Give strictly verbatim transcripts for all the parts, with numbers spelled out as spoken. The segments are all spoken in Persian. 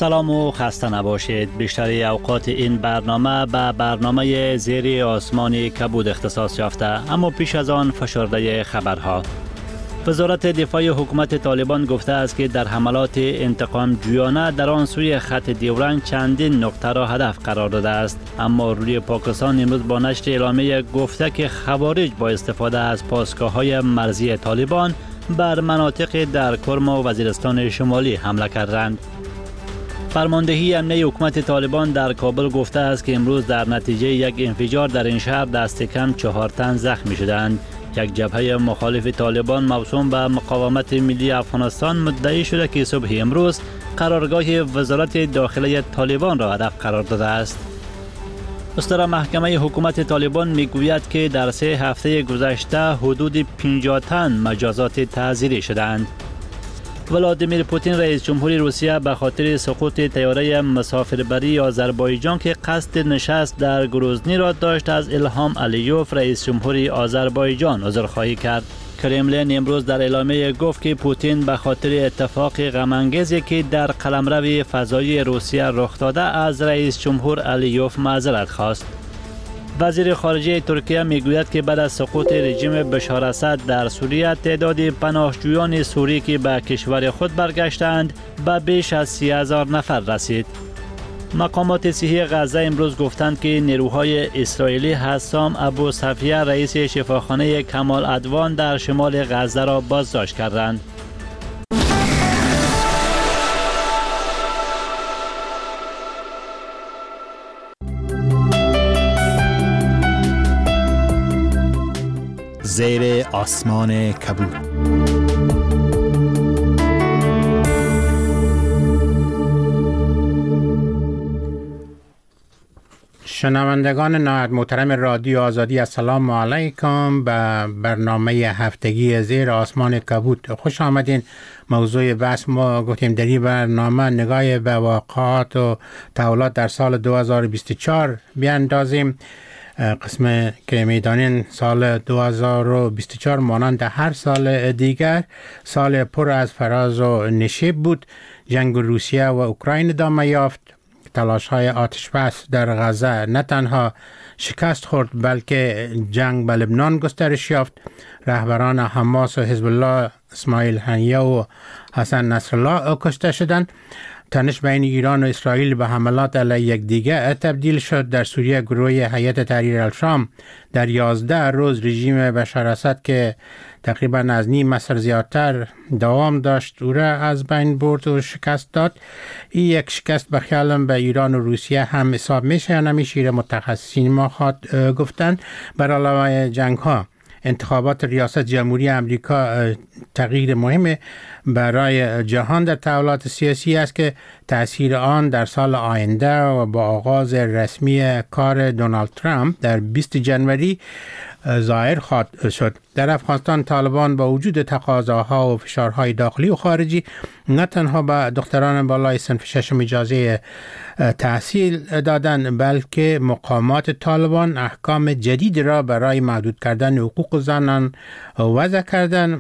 سلام و خسته نباشید. بیشتر اوقات این برنامه به برنامه زیر آسمان کبود اختصاص یافته، اما پیش از آن فشرده خبرها. وزارت دفاع حکومت طالبان گفته است که در حملات انتقام جویانه در آن سوی خط دیورنگ چندین نقطه را هدف قرار داده است، اما روی پاکستان امروز با نشر اعلامیه گفته که خوارج با استفاده از پاسگاه‌های مرزی طالبان بر مناطق در کرم و وزیرستان شمالی حمله کردند. فرماندهی امنیه حکومت طالبان در کابل گفته است که امروز در نتیجه یک انفجار در این شهر دست کم چهار تن زخمی شدند. یک جبهه مخالف طالبان موسوم به مقاومت ملی افغانستان مدعی شده که صبح امروز قرارگاه وزارت داخله طالبان را هدف قرار داده است. مستر محکمه حکومت طالبان میگوید که در سه هفته گذشته حدود پنجاه تن مجازات تعزیری شدند. ولادیمیر پوتین رئیس جمهوری روسیه به خاطر سقوط طیاره مسافربری آذربایجان که قصد نشست در گروزنی را داشت از الهام علیوف رئیس جمهوری آذربایجان عذرخواهی کرد. کرملین امروز در اعلامیه گفت که پوتین به خاطر اتفاق غم انگیزی که در قلمرو فضایی روسیه رخ داده از رئیس جمهور علیوف معذرت خواست. وزیر خارجه ترکیه میگوید که بعد از سقوط رژیم بشار اسد در سوریه تعداد پناهجویان سوری که به کشور خود برگشتند به بیش از سی هزار نفر رسید. مقامات صحی غزه امروز گفتند که نیروهای اسرائیلی حسام ابو صفیه رئیس شفاخانه کمال عدوان در شمال غزه را بازداشت کردند. زیر آسمان کبود. شنوندگان نهایت محترم رادیو آزادی، السلام علیکم به برنامه هفتگی زیر آسمان کبود. خوش آمدین. موضوع بحث ما گفتیم در این برنامه نگاه به واقعات و تحولات در سال دو هزار و بیست و چهار بیاندازیم. قسم که میدانین سال دو هزار و بیست و چهار مانند هر سال دیگر سال پر از فراز و نشیب بود. جنگ روسیه و اوکراین ادامه یافت. تلاش های آتش بس در غزه نه تنها شکست خورد بلکه جنگ به لبنان گسترش یافت. رهبران حماس و حزب الله اسماعیل هنیه و حسن نصرالله کشته شدند. تنش بین ایران و اسرائیل به حملات علیه یکدیگر تبدیل شد. در سوریه گروه هیئت تحریر الشام در یازده روز رژیم بشار اسد که تقریبا از نیم عصر زیادتر دوام داشت او را از بین برد و شکست داد. این یک شکست به خیالم به ایران و روسیه هم حساب میشه یا نمیشه؟ متخصصین ما خواد گفتن. بر علاوه جنگ ها انتخابات ریاست جمهوری امریکا تغییر مهم برای جهان در تحولات سیاسی است که تأثیر آن در سال آینده و با آغاز رسمی کار دونالد ترامپ در بیست جنوری ظاهر خواهد شد. در افغانستان طالبان با وجود تقاضاها و فشارهای داخلی و خارجی نه تنها به دختران بالای صنف ششم اجازه تحصیل دادن بلکه مقامات طالبان احکام جدید را برای محدود کردن حقوق زنان وضع کردن.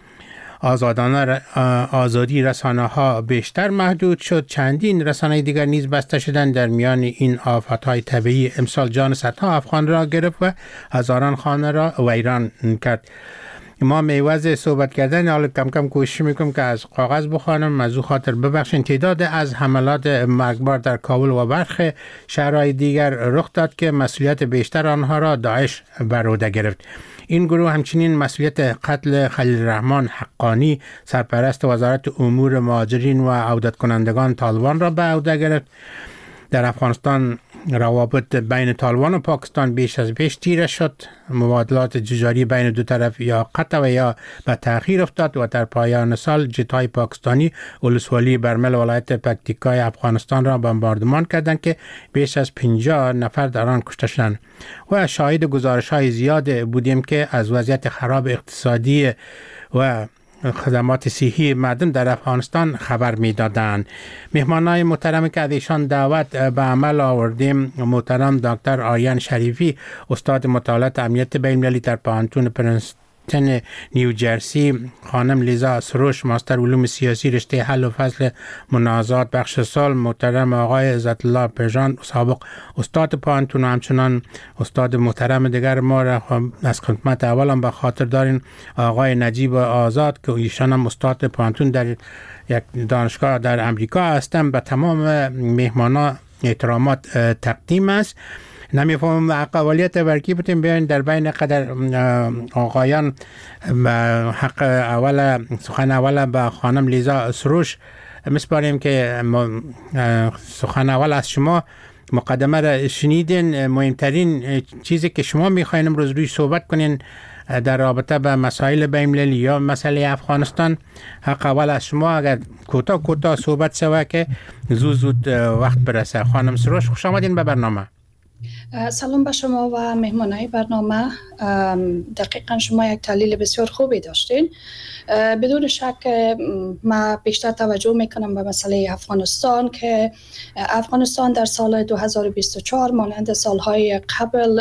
آزادانه آزادی رسانه ها بیشتر محدود شد. چندین رسانه دیگر نیز بسته شدند. در میان این آفت‌های طبیعی امسال جان صدها افغان را گرفت و هزاران خانه را ویران کرد. ما میوز صحبت کردن حالا کم کم کوشش میکنم که از کاغذ بخوانم. از او خاطر ببخشید. تعداد از حملات مرگبار در کابل و برخی شهرهای دیگر رخ داد که مسئولیت بیشتر آنها را داعش بر عهده گرفت. این گروه همچنین مسئولیت قتل خلیل الرحمن حقانی سرپرست وزارت امور مهاجرین و عودت کنندگان طالبان را به عهده گرفت. در افغانستان روابط بین طالبان و پاکستان بیش از پیش تیره شد. مبادلات تجاری بین دو طرف یا قطع و یا به تأخیر افتاد و در پایان سال جت‌های پاکستانی ولسوالی برمل ولایت پکتیکای افغانستان را بمباردمان کردند که بیش از پنجاه نفر در آن کشته شدند. و شاهد گزارش‌های زیاد بودیم که از وضعیت خراب اقتصادی و خدمات صحی مردم در افغانستان خبر می‌دادند. مهمانان محترم که از ایشان دعوت به عمل آوردیم، محترم دکتر آریان شریفی، استاد مطالعات امنیت بین‌المللی در پوهنتون تن نیوجرسی، خانم لیزا سروش ماستر علوم سیاسی رشته حل و فصل منازعات بخش سال، محترم آقای عزت الله پژان سابق استاد پانتون و همچنان استاد محترم دیگر ما را از خدمت اولم به خاطر دارین آقای نجیب آزاد که ایشان هم استاد پانتون در یک دانشگاه در امریکا هستن. به تمام مهمانان احترامات تقدیم است. نمیفهمم اقوالیت ورکی بودیم بیاین در بین قدر آقایان حق اول سخن اول به خانم لیزا سروش میسپاریم که سخن اول از شما مقدمه را شنیدین. مهمترین چیزی که شما میخواین امروز روی صحبت کنین در رابطه به مسائل بین‌المللی یا مسئله افغانستان، حق اول از شما اگر کوتاه کوتاه صحبت شود که زود زود وقت برسه. خانم سروش خوش آمدین به برنامه. سلام به شما و مهمانای برنامه. دقیقا شما یک تحلیل بسیار خوبی داشتین. بدون شک من بیشتر توجه میکنم به مسئله افغانستان که افغانستان در سال دو هزار و بیست و چهار مانند سالهای قبل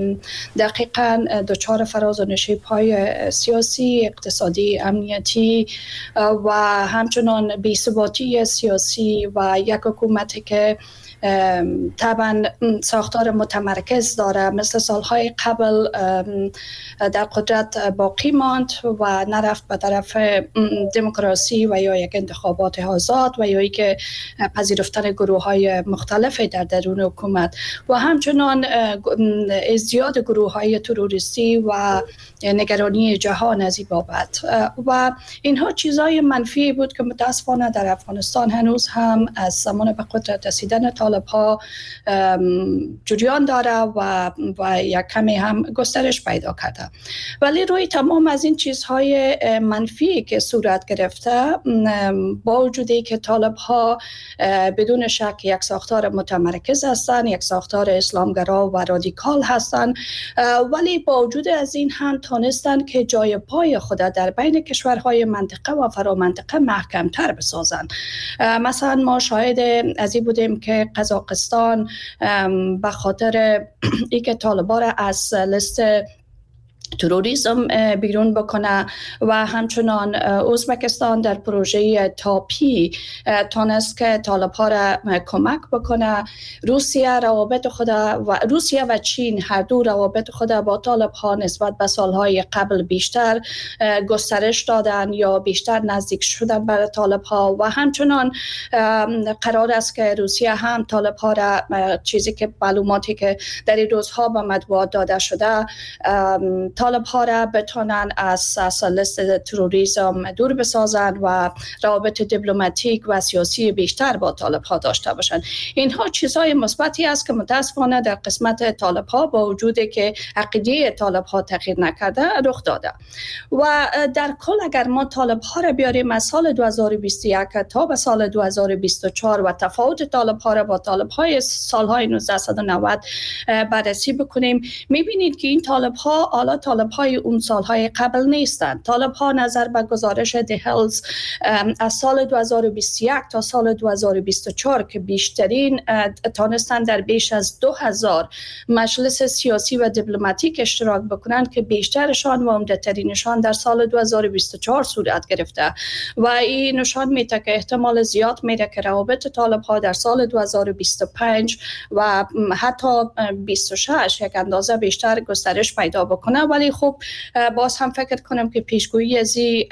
دقیقا دچار فراز و نشیب‌های سیاسی، اقتصادی، امنیتی و همچنان بی‌ثباتی سیاسی و یک حکومتی که طبعا ساختار متمرکز داره مثل سالهای قبل در قدرت باقی ماند و نرفت به طرف دموکراسی و یا یک انتخابات آزاد و یا که پذیرفتن گروه های مختلفی در درون حکومت و همچنان ازدیاد گروه های تروریستی و نگرانی جهان از این بابت و اینها چیزای منفی بود که متاسفانه در افغانستان هنوز هم از زمان به قدرت رسیدن طالب ها جریان داره و, و یک کمی هم گسترش پیدا کرده. ولی روی تمام از این چیزهای منفی که صورت گرفته، با وجودی که طالب ها بدون شک یک ساختار متمرکز هستند، یک ساختار اسلامگرا و رادیکال هستند، ولی با وجود از این هم تانستند که جای پای خود در بین کشورهای منطقه و فرامنطقه محکمتر بسازند. مثلا ما شاهد از این بودیم که قزاقستان به خاطر اینکه طالبان را از لیست تروریسم بیرون بکنه و همچنان ازبکستان در پروژه تاپی تانست که طالب‌ها را کمک بکنه. روسیه روابط خود و روسیه و چین هر دو روابط خود با طالب‌ها نسبت به سالهای قبل بیشتر گسترش دادن یا بیشتر نزدیک شدن برای طالب‌ها و همچنان قرار است که روسیه هم طالب‌ها را چیزی که معلوماتی که در این روزها به مطبوعات داده شده طالب ها را بتونن از لیست تروریسم دور بسازن و روابط دیپلماتیک و سیاسی بیشتر با طالب ها داشته باشند. اینها چیزهای مثبتی است که متاسفانه در قسمت طالب ها با وجودی که عقیده طالب ها تغییر نکرده رخ داده. و در کل اگر ما طالب ها را بیاریم از سال دو هزار و بیست و یک تا به سال دو هزار و بیست و چهار و تفاوت طالب ها را با طالب های سالهای نوزده نود بررسی بکنیم، میبینید که این طالب ها حالا طالب های اون سالهای قبل نیستند. طالب ها نظر به گزارش دهلز از سال دو هزار و بیست و یک تا سال دو هزار و بیست و چهار که بیشترین تانستند در بیش از دو هزار مجلس سیاسی و دیپلماتیک اشتراک بکنند که بیشترشان و عمده‌ترینشان در سال دو هزار و بیست و چهار صورت گرفته و این نشان میده که احتمال زیاد میده که روابط طالب ها در سال دو هزار و بیست و پنج و حتی بیست و شش یک اندازه بیشتر گسترش پیدا بکنه. ولی خب باز هم فکر کنم که پیشگویی از این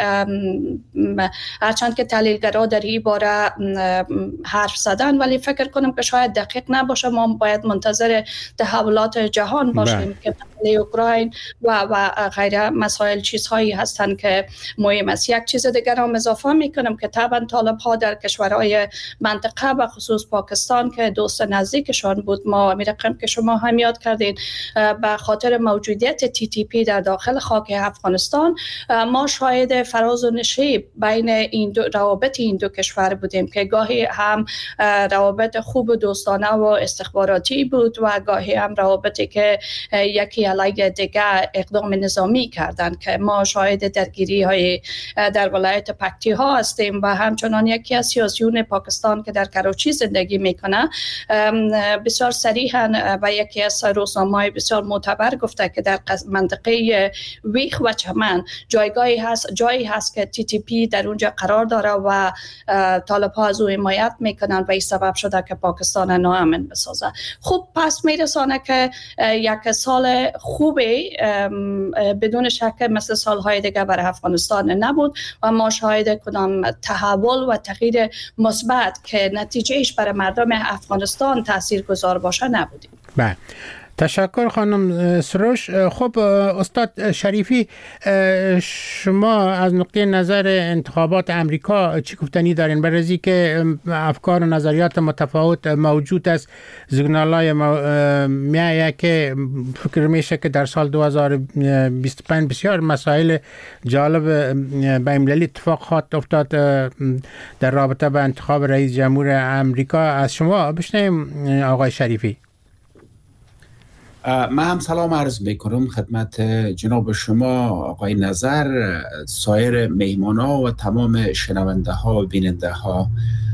هرچند که تحلیلگرا در این باره حرف زدن ولی فکر کنم که شاید دقیق نباشه. ما باید منتظر تحولات جهان باشیم که اوکراین و و غیره مسائل چیزهایی هستند که مهم است. یک چیز دیگر هم اضافه میکنم که طبعا طالب ها در کشورهای منطقه و خصوص پاکستان که دوست نزدیکشان بود، ما می رقم که شما هم یاد کردین به خاطر موجودیت تی تی پی در داخل خاک افغانستان ما شاهد فراز و نشیب بین این دو روابط این دو کشور بودیم که گاهی هم روابط خوب و دوستانه و استخباراتی بود و گاهی هم روابطی که یکی علیه دیگه اقدام نظامی کردند که ما شاهد درگیری های در ولایت پکتیها هستیم و همچنان یکی از سیاسیون پاکستان که در کراچی زندگی میکنه بسیار صریحاً و یکی از روزنامه‌های بسیار معتبر گفته که در منطقه منطقه ویخ و چمن جایگاهی هست، جایی هست که تی تی پی در اونجا قرار داره و طالب ها از او حمایت میکنن و این سبب شده که پاکستان ناامن بسازه. خب پس میرسانه که یک سال خوبی بدون شک مثل سالهای دیگه برای افغانستان نبود و ما شاهد کدام تحول و تغییر مثبت که نتیجهش برای مردم افغانستان تاثیرگذار باشه نبودیم. بله، تشکر خانم سروش. خب استاد شریفی، شما از نقطه نظر انتخابات امریکا چی گفتنی دارین؟ برای که افکار و نظریات متفاوت موجود است، سیگنالای میایه که فکر میشه که در سال دو هزار و بیست و پنج بسیار مسائل جالب بین‌المللی اتفاق خواهد افتاد در رابطه با انتخاب رئیس جمهور امریکا. از شما بشنویم آقای شریفی. من هم سلام عرض میکنم خدمت جناب شما آقای نظر، سایر مهمانا و تمام شنونده ها و بیننده ها.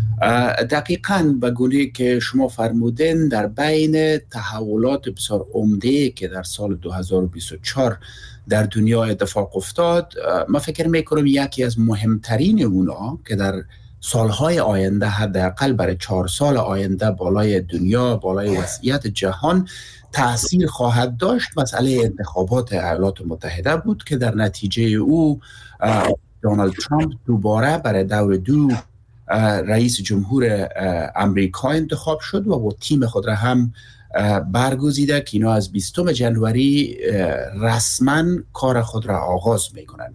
دقیقاً به گونه که شما فرمودین، در بین تحولات بسیار عمده که در سال دو هزار و بیست و چهار در دنیا اتفاق افتاد، من فکر میکنم یکی از مهمترین اونا که در سالهای آینده، حداقل برای چهار سال آینده، بالای دنیا، بالای وضعیت جهان تأثیر خواهد داشت، مسئله انتخابات ایالات متحده بود که در نتیجه او دونالد ترامپ دوباره برای دور دو رئیس جمهور امریکا انتخاب شد و با تیم خود را هم برگزیده که اینا از بیستم ژانویه رسما کار خود را آغاز میکنند.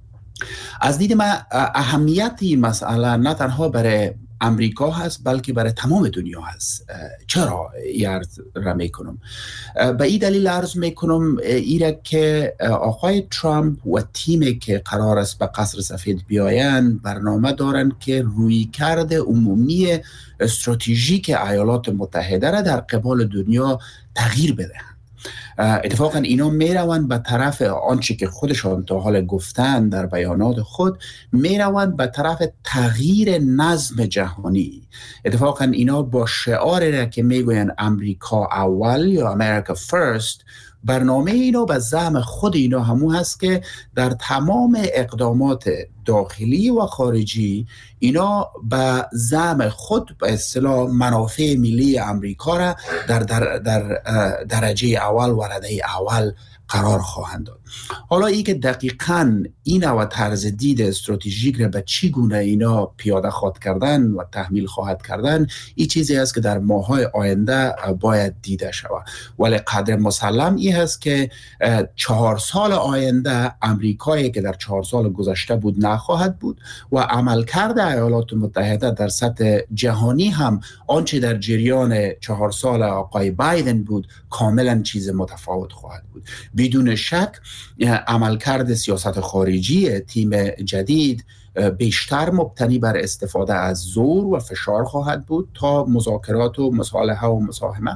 از دید من اهمیت این مسئله نه تنها برای امریکا هست بلکه برای تمام دنیا هست. چرا این عرض را میکنم؟ به این دلیل عرض میکنم ایره که آقای ترامپ و تیمی که قرار است به قصر سفید بیاین برنامه دارن که رویکرد عمومی استراتژیک ایالات متحده را در قبال دنیا تغییر بدهند. اتفاقا اینا میروند به طرف آنچه که خودشان تا حال گفتن در بیانات خود، میروند به طرف تغییر نظم جهانی. اتفاقا اینا با شعاری را که میگوین امریکا اول یا امریکا فرست، برنامه اینا به زعم خود اینا همون هست که در تمام اقدامات داخلی و خارجی اینا به زعم خود به اصطلاح منافع ملی امریکا را در, در, در درجه اول و رده اول قرار خواهند داد. حالا ای که دقیقاً این و طرز دید استراتژیک را به چی گونه اینا پیاده خواهد کردن و تحمیل خواهد کردن، این چیزی است که در ماه‌های آینده باید دیده شود. ولی قدر مسلم این هست که چهار سال آینده امریکایی که در چهار سال گذشته بود نخواهد بود و عملکرد ایالات متحده در سطح جهانی هم آنچه در جریان چهار سال آقای بایدن بود کاملا چیز متفاوت خواهد بود. بدون شک عملکرد سیاست خارجی تیم جدید بیشتر مبتنی بر استفاده از زور و فشار خواهد بود تا مذاکرات و مصالحه و مساهمه،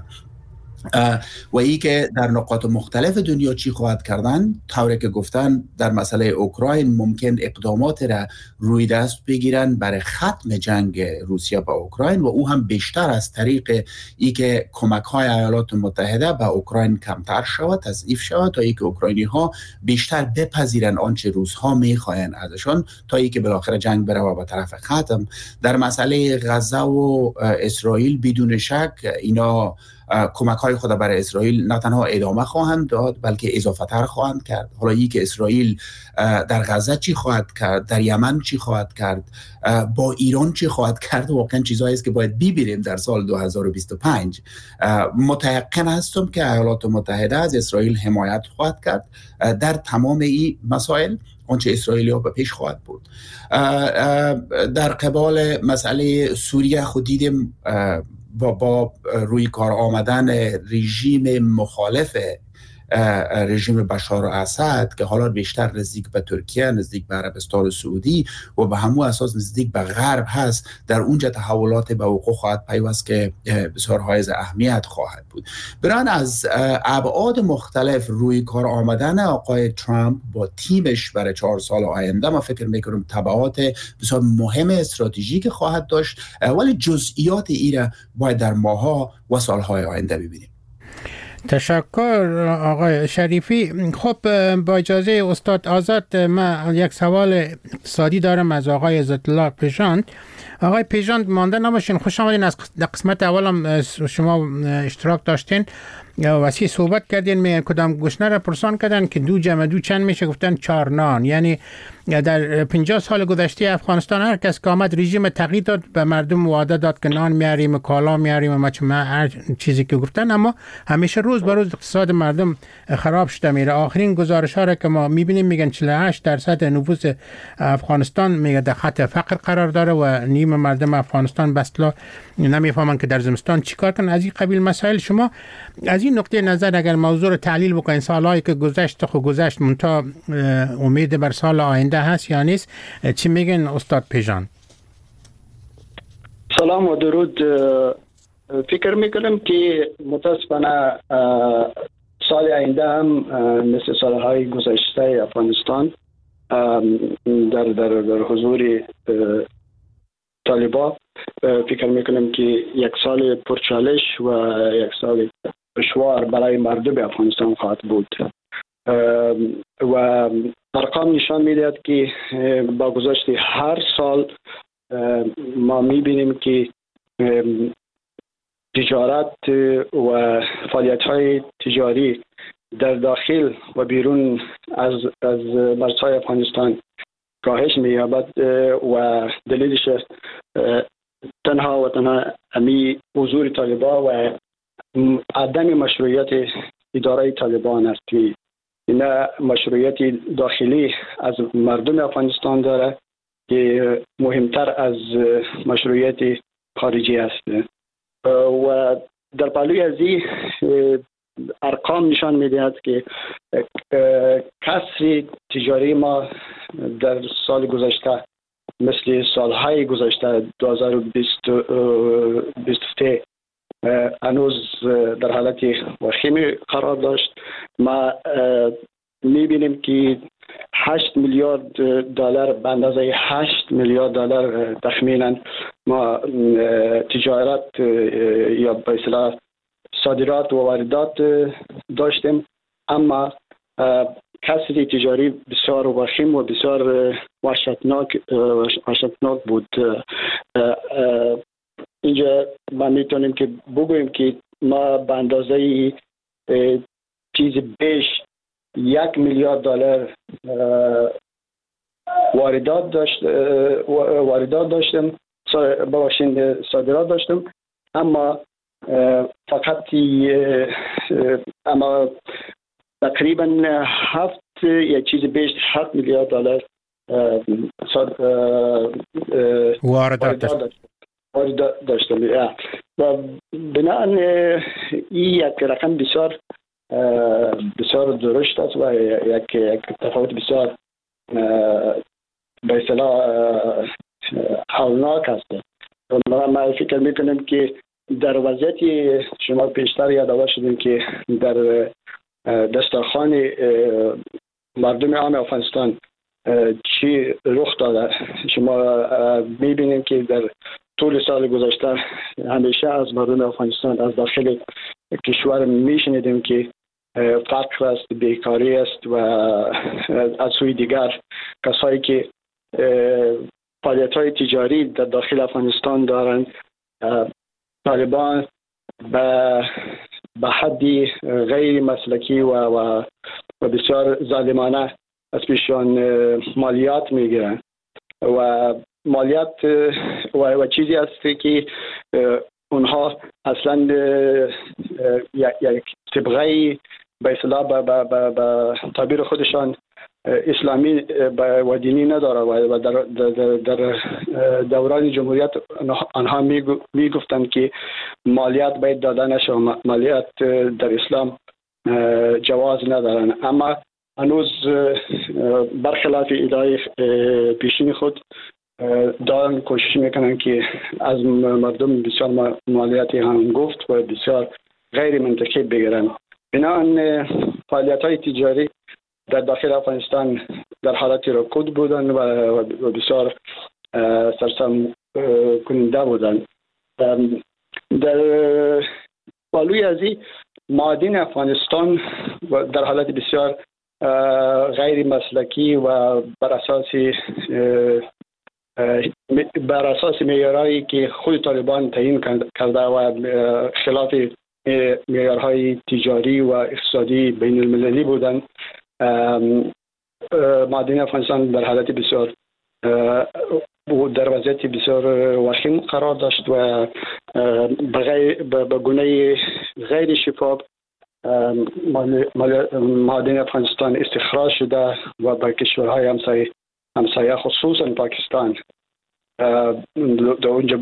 و ای که در نقاط مختلف دنیا چی خواهد کردن. طوری که گفتن در مسئله اوکراین ممکن اقدامات را روی دست بگیرن برای ختم جنگ روسیه با اوکراین و او هم بیشتر از طریق ای که کمک های ایالات متحده به اوکراین کمتر شود، تضعیف شود، تا ای که اوکراینی ها بیشتر بپذیرن آنچه روس ها میخواین ازشان، تا ای که بالاخره جنگ بره و به طرف ختم. در مسئله غزه و اسرائیل بدون شک اینا کمک های خود برای اسرائیل نه تنها ادامه خواهند داد بلکه اضافه تر خواهند کرد. حالا ای که اسرائیل در غزه چی خواهد کرد، در یمن چی خواهد کرد، با ایران چی خواهد کرد، واقعا چیزایی است که باید ببینیم در سال دو هزار و بیست و پنج. متيقن هستم که ایالات متحده از اسرائیل حمایت خواهد کرد در تمام این مسائل، آنچه اسرائیلی ها به پیش خواهد بود. در قبال مسئله سوریه خود دیدیم با, با روی کار آمدن رژیم مخالف رژیم بشار اسد که حالا بیشتر نزدیک به ترکیه، نزدیک به عربستان سعودی و به همون اساس نزدیک به غرب هست، در اونجا تحولات به وقوع خواهد پیوست که بسیار حائز اهمیت خواهد بود. بران از ابعاد مختلف روی کار آمدن آقای ترامپ با تیمش برای چهار سال آینده، ما فکر میکنم تبعات بسیار مهم استراتژیک خواهد داشت، ولی جزئیات ایره باید در ماها و سالهای آینده ببینیم. تشکر آقای شریفی. خب با اجازه استاد آزاد، من یک سوال اقتصادی دارم از آقای عزت‌الله پیژاند. آقای پیژاند مانده نباشین، خوش آمدین. از قسمت اولم شما اشتراک داشتین، وسیع صحبت کردین. می کدام گشنه را پرسان کردن که دو جمع دو چند میشه، گفتن چهار نان. یعنی در پنجاه سال گذشته افغانستان هر کس که آمد رژیم تغییر داد، به مردم وعده داد که نان میاریم، کالا میاریم، ما هر چیزی که گفتن، اما همیشه روز به روز اقتصاد مردم خراب شده میره. آخرین گزارش ها را که ما میبینیم میگن چهل و هشت درصد نفوس افغانستان میگه در خط فقر قرار داره و نیم مردم افغانستان بسلا نمیفهمن که در زمستان چیکار کنن. از این قبیل مسائل شما از این نقطه نظر اگر موضوع رو تحلیل بکنین، سالهایی که گذشت خو گذشت منتها امید بر سال آینده هست یا نیست، چی میگن استاد پیژان؟ سلام و درود. فکر میکنم که متاسفانه سال آینده هم مثل سالهای گذشته افغانستان در در در حضور طالبان فکر میکنم که یک سال پرچالش و یک سال دشوار برای مردم افغانستان خواهد بود و ارقام نشان میدهد که با گذشت هر سال ما میبینیم که تجارت و فعالیت های تجاری در داخل و بیرون از از مرزهای افغانستان کاهش می‌یابد و دلیلش تنها و تنها امی حضور طالبان و عدم مشروعیت اداره طالبان است. این مشروعیت داخلی از مردم افغانستان داره که مهمتر از مشروعیت خارجی است و در پهلوی از این ارقام نشان میدهد که کسری تجاری ما در سال گذشته مثل سالهای گذشته دو هزار و بیست و سه هنوز در حالت وخیم قرار داشت. ما میبینیم که هشت میلیارد دلار به اندازه هشت میلیارد دلار تخمینا ما تجارت یا به اصطلاح صادرات و واردات داشتیم، اما کسری تجاری بسیار وخیم و بسیار وحشتناک وحشتناک بود. اینجا ما میتونیم که بگوییم که ما به اندازه چیز بیش یک میلیارد دلار واردات داشت واردات داشتیم ببخشید صادرات داشتیم، اما فقط اما تقریبا هفت یا چیز بیش هفت میلیارد دلار واردات داشتیم واردات داشتیم و بناء این یک رقم بسیار بسیار درشت است و یک یک تفاوت بسیار به اصطلاح هولناک است. ما فکر میکنم که در وضعیتی شما پیشتر یادآور شدیم که در دسترخوان مردم عام افغانستان چی رخ داده. شما میبینیم که در طول سال گذشته همیشه از مردم افغانستان از داخل کشور میشنیدیم که فقر است، بیکاری است و از سوی دیگر کسایی که فعالیت های تجاری در داخل افغانستان دارند طالبان به به حدی غیر مسلکی و و, و بسیار ظالمانه از پیشان مالیات میگیرند و مالیات و, و چیزی است که اونها اصلا یک طبقه به اصطلاح به تعبیر خودشان اسلامی و دینی نداره و در, در, در دوران جمهوریت آنها می گفتند که مالیات باید داده نشه و مالیات در اسلام جواز ندارن، اما هنوز برخلاف ادعای پیشین خود دارن کوشش میکنن که از مردم بسیار مالیاتی هم گفت و بسیار غیر منطقی بگیرن. بنابراین فعالیت های تجاری در داخل افغانستان در حالت رکود بودن و بسیار سرسام کننده بودن. در بالوی ازی معادن افغانستان در حالت بسیار غیر مسلکی و بر اساس بر اساس معیارهایی که خود طالبان تعیین کرده و خلاف معیارهای تجاری و اقتصادی بین المللی بودند. معادن افغانستان در حالت بسیار در وضعیت بسیار وخیم قرار داشت و به گونه غیر شفاف معادن افغانستان استخراج شده و به کشورهای همسایه همسایه خصوصا پاکستان در اونجا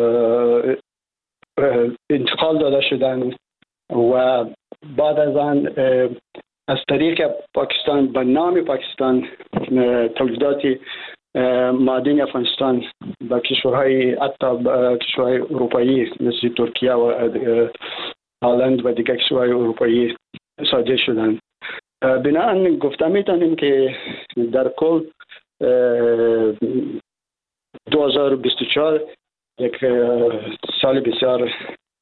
انتقال داده شدن و بعد از آن از طریق پاکستان به نام پاکستان تولیدات معادن افغانستان به کشورهای حتی کشورهای اروپایی مثل ترکیه و هلند و دیگر کشورهای اروپایی صادر شدند. بنابراین گفته میتونیم که در کل دو هزار و بیست و چهار یک سال بسیار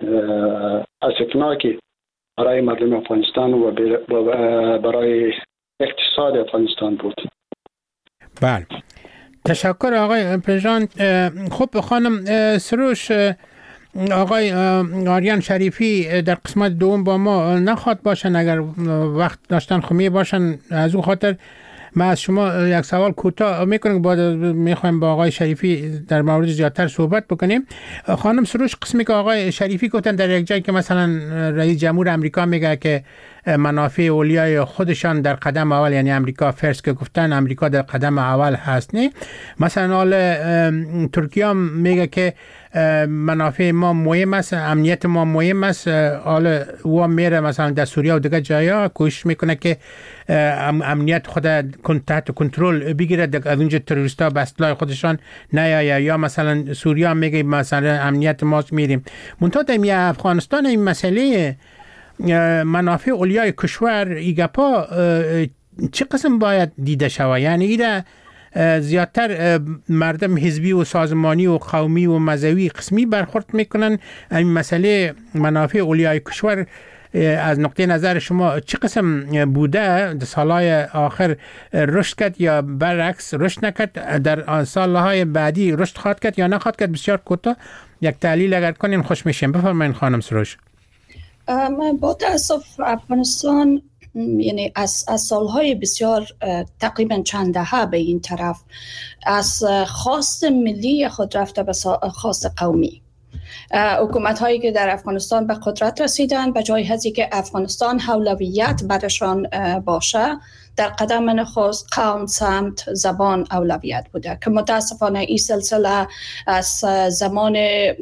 اسفناکی برای مردم افغانستان و برای اقتصاد افغانستان بود. بله، تشکر آقای پژمان. خب خانم سروش، آقای آریان شریفی در قسمت دوم با ما نخواد باشن، اگر وقت داشتن خمی باشن. از اون خاطر من از شما یک سوال کوتاه میکنم، بعد میخوایم با آقای شریفی در مورد زیادتر صحبت بکنیم. خانم سروش، قسمی که آقای شریفی گفتن در یک جایی که مثلا رئیس جمهور امریکا میگه که منافع اولیای خودشان در قدم اول، یعنی امریکا فرست که گفتن امریکا در قدم اول هست، نه مثلا حال ترکیه میگه که منافع ما مهم است، امنیت ما مهم است، حالا او میره مثلا در سوریه و دیگه جایا کوشش میکنه که امنیت خود تحت کنترل بگیره، از اونجا تروریستا به اصطلاح خودشان نیاید، یا مثلا سوریه میگه مثلا امنیت ما میریم. منتها در افغانستان این مسئله منافع اولیای کشور ایگپا چه قسم باید دیده شود؟ یعنی ایره زیادتر مردم حزبی و سازمانی و قومی و مذهبی قسمی برخورد میکنن. این مسئله منافع اولیای کشور از نقطه نظر شما چه قسم بوده؟ در سالهای آخر رشد کرد یا برعکس رشد نکرد؟ در سالهای بعدی رشد خواهد کرد یا نخواهد کرد؟ بسیار کوتاه یک تحلیل اگر کنین خوش میشیم. بفرمایید خانم سروش. با تأسف افغانستان یعنی از, از سالهای بسیار تقریبا چند دهه به این طرف از خواست ملی خود رفته به خواست قومی. حکومت هایی که در افغانستان به قدرت رسیدن به جای هزی که افغانستان اولویت برشان باشه، در قدم نخست قوم، سمت، زبان اولویت بوده که متاسفانه این سلسله از زمان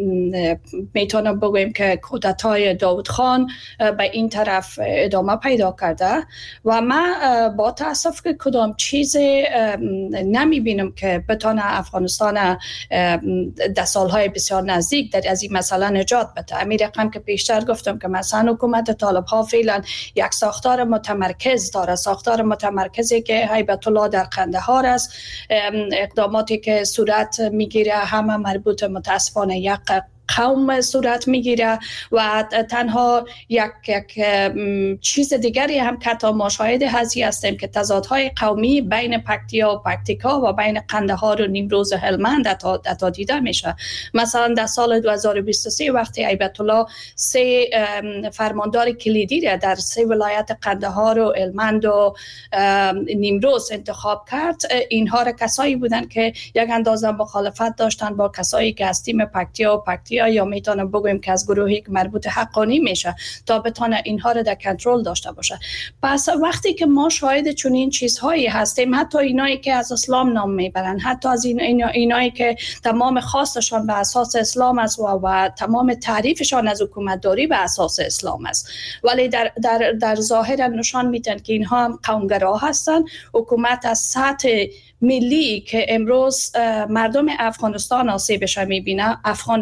میتونم بگویم که کودتای داود خان به این طرف ادامه پیدا کرده و من با تاسف که کدام چیز نمی بینم که بتونه افغانستان در سالهای بسیار نزدیک در از این مسئله نجات بده. امی رقم که پیشتر گفتم که مثلا حکومت طالب ها فعلا یک ساختار متمرکز داره، ساختار متمرکزی که هیبت الله در قندهار است. اقداماتی که صورت میگیره همه مربوط متاسفانه یک قوم صورت میگیره و تنها یک, یک چیز دیگری هم که تا ما شاهد هزی هستیم که تضادهای قومی بین پکتیا و پکتیکا و بین قندهار و نیمروز و هلمند اتا دیده میشه. مثلا در سال دو هزار و بیست و سه وقتی هیبت الله سه فرماندار کلیدی را در سه ولایت قندهار و هلمند و نیمروز انتخاب کرد، اینها را کسایی بودند که یک اندازه مخالفت داشتن با کسایی که از تیم پکتیا و پکتیا یا میتونم بگویم که از گروهی که مربوط حقانی میشه تا بتونه اینها رو در کنترل داشته باشه. پس وقتی که ما شاهد چنین چیزهایی هستیم، حتی اینایی که از اسلام نام میبرن، حتی از این اینایی که تمام خواستشان به اساس اسلام است و, و تمام تعریفشان از حکومت داری به اساس اسلام است، ولی در در در ظاهر نشان میدن که اینها هم قومگرا هستن. حکومت از سطح ملی که امروز مردم افغانستان آسیبش میبینه، افغانستان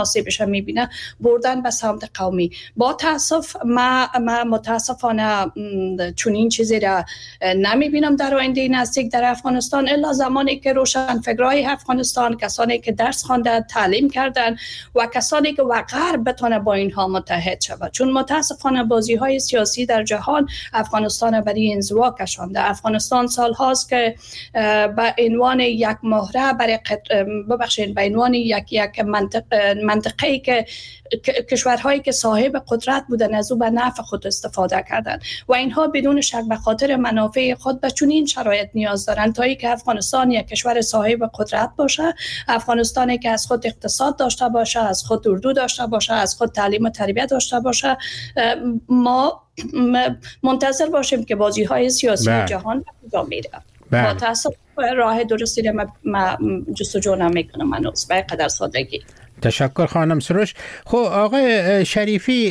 مناسبش میبینه بردن به سمت قومی. با تاسف ما, ما متاسفانه چنین چیزی را نمیبینم در آینده نزدیک در افغانستان، الا زمانی که روشنفکرای افغانستان، کسانی که درس خوانده، تعلیم کردن و کسانی که و غرب بتونه با اینها متحد شود. چون متاسفانه بازی های سیاسی در جهان افغانستان برای انزوا کشانده. افغانستان سال هاست که به عنوان یک مهره برای ببخشید به عنوان یک یک منطق منطقه‌ای که کشورهایی که صاحب قدرت بودن از او به نفع خود استفاده کردند و اینها بدون شک به خاطر منافع خود به چنین شرایط نیاز دارند تا اینکه افغانستان یک کشور صاحب قدرت باشه، افغانستانی که از خود اقتصاد داشته باشه، از خود اردو داشته باشه، از خود تعلیم و تربیت داشته باشه. ما منتظر باشیم که بازی های سیاسی بله. جهان کجا میره. با تاسف راه درستی را ما جستجو نمیکنم هنوز به قدر سادگی. تشکر خانم سروش. خب آقای شریفی،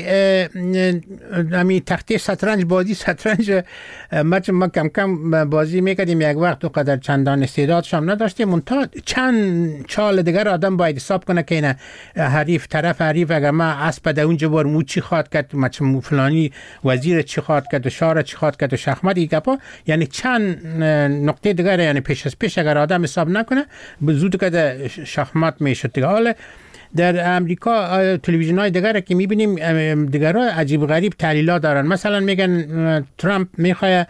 امی تخته شطرنج بازی شطرنج ما ما کم کم بازی میکردیم یک وقت و قدر چندان استعدادش هم نداشتیم، منتها چند چال دیگر آدم باید حساب کنه که این حریف طرف حریف اگر ما اسب ده اونجا بار مو چی خواد کرد، ما فلانی وزیر چی خواد کرد و شاه چی خواد کرد و شخمت ای گپا، یعنی چند نقطه دیگر یعنی پیش از پیش اگر آدم حساب نکنه زود که شخمت میشد دیگه. حالا در امریکا تلویزیون های دیگر که میبینیم دیگر ها عجیب غریب تحلیلات دارن، مثلا میگن ترامپ میخواه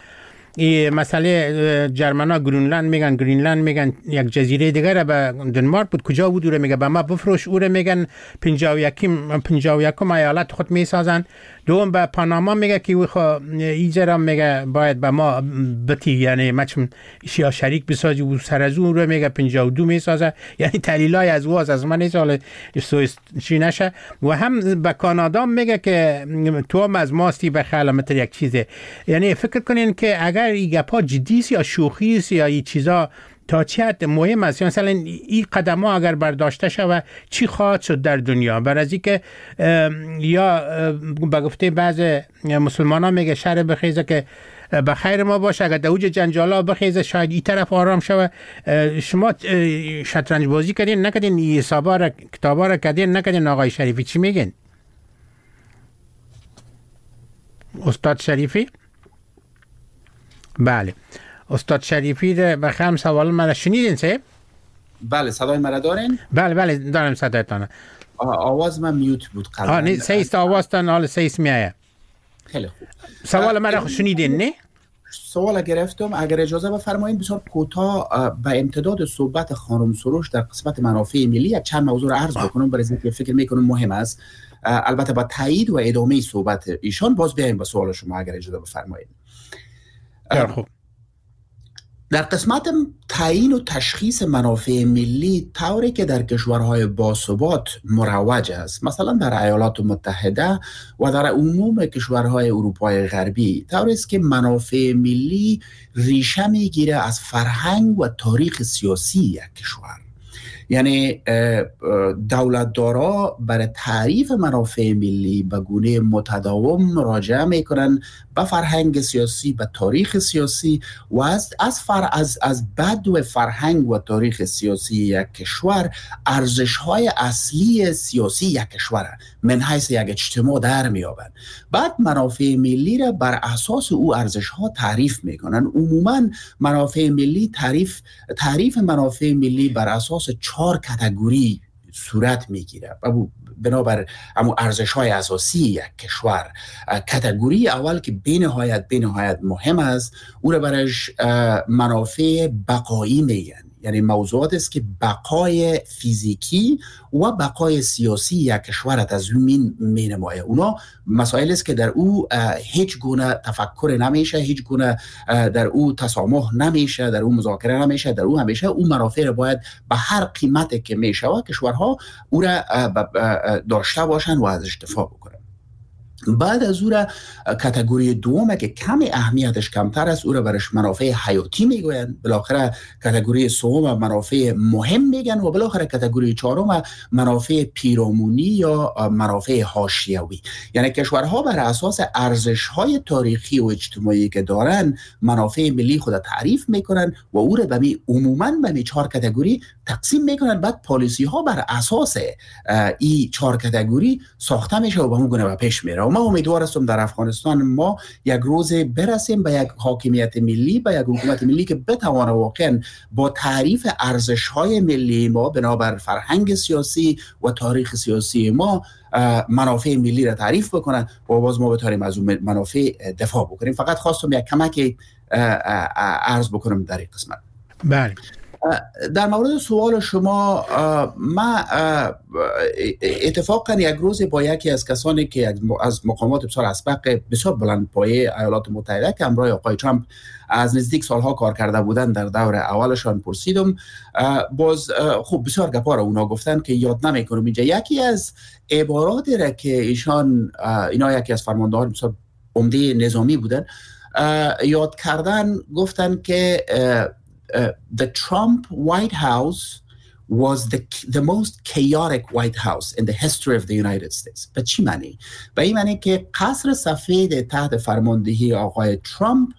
مسئله جرمنا گرینلند میگن گرینلند میگن یک جزیره دیگر به دنمارک بود کجا بود او میگه به ما بفروش، او میگن پنجاه و یکم پنجاه و یکم ایالت خود میسازن. دوم به پاناما میگه که خو ایجرا میگه باید به ما بتی، یعنی مچم یا شریک بسازی و سر از اون رو میگه پنجاه و دو میسازه، یعنی تحلیلای از واز از من سال چی نشه. و هم به کانادا میگه که تو هم از ماستی به خیالمتر یک چیزه. یعنی فکر کنین که اگر این گپا جدی یا شوخی یا این چیزا تا چه حد مهم است، مثلا این قدم ها اگر برداشته شود چی خواهد شد در دنیا؟ برای که یا به گفته بعض مسلمان ها میگه شر بخیزه که به خیر ما باشه، اگر دوج جنجالا بخیزه شاید این طرف آرام شود. شما شطرنج بازی کردین نکردین؟ این حسابا را کتابا را کردین نکردین؟ آقای شریفی چی میگن؟ استاد شریفی؟ بله استاد شریفی به خم سوال من شنیدین سه؟ بله صدای من دارین؟ بله بله دارم صدایتان. آواز من میوت بود قبلا. آه نه سه است آوازتان حال سه است میایه. خیلی خوب. سوال من را شنیدین نه؟ سوال گرفتم، اگر اجازه بفرمایید بسیار کوتاه به امتداد صحبت خانم سروش در قسمت منافع ملی یک چند موضوع را عرض بکنم برای اینکه فکر میکنم مهم است. البته با تایید و ادامه صحبت ایشان باز بیایم به سوال شما اگر اجازه بفرمایید. خوب. در قسمت تعیین و تشخیص منافع ملی طوری که در کشورهای باثبات مروج است، مثلا در ایالات متحده و در عموم کشورهای اروپای غربی، طوری است که منافع ملی ریشه میگیره از فرهنگ و تاریخ سیاسی یک کشور. یعنی دولتدارا برای تعریف منافع ملی به گونه متداوم مراجعه میکنن به فرهنگ سیاسی، به تاریخ سیاسی و از از فر از از بدو فرهنگ و تاریخ سیاسی یک کشور ارزش‌های اصلی سیاسی یک کشور من حیث یک اجتماع در میابند. بعد منافع ملی را بر اساس او ارزش‌ها تعریف میکنن. عموما منافع ملی تعریف تعریف منافع ملی بر اساس چهار کاتگوری صورت میگیره بنابر اما ارزش‌های اساسی یک کشور. کاتگوری اول که بینهایت بینهایت مهم است، او را برایش منافع بقایی میگن، یعنی موضوعات است که بقای فیزیکی و بقای سیاسی یک کشور از اون می نمایه. اونا مسائل است که در او هیچ گونه تفکر نمیشه، هیچ گونه در او تسامح نمیشه، در او مذاکره نمیشه، در او همیشه او منافع را باید به هر قیمتی که میشه و کشورها او را داشته باشن و ازش دفاع بکنن. بعد از او را کاتگوری دومه که کم اهمیتش کمتر است، او را برش منافع حیاتی میگوین. بالاخره کاتگوری سوم منافع مهم میگن و بالاخره کاتگوری چهارم منافع پیرامونی یا منافع حاشیوی. یعنی کشورها بر اساس ارزش‌های تاریخی و اجتماعی که دارن منافع ملی خود تعریف میکنن و او را به می عموما به می چهار کاتگوری تقسیم میکنن. بعد پالیسی ها بر اساس این چهار کاتگوری ساخته میشه و به اون گونه و پیش میره. ما امیدوار هستم در افغانستان ما یک روز برسیم به یک حاکمیت ملی، به یک حکومت ملی که بتواند واقعا با تعریف ارزش‌های ملی ما بنابر فرهنگ سیاسی و تاریخ سیاسی ما منافع ملی را تعریف بکنن و باز ما بتونیم از اون منافع دفاع بکنیم. فقط خواستم یک کمکی عرض بکنم در این قسمت. بله. در مورد سوال شما، ما اتفاقا یک روز با یکی از کسانی که از مقامات بسیار اسبق بسیار بلند پایه ایالات متحده که همراه آقای ترامپ از نزدیک سالها کار کرده بودن در دور اولشان پرسیدم. باز خوب بسیار گپا را اونا گفتن که یاد نمیکنم اینجا. یکی از عباراتی را که ایشان، اینا یکی از فرماندهان بسیار عمده نظامی بودن، یاد کردن، گفتن که Uh, the Trump White House was the the most chaotic White House in the history of the United States. به چی معنی؟ به این معنی که قصر سفید تحت فرماندهی آقای ترامپ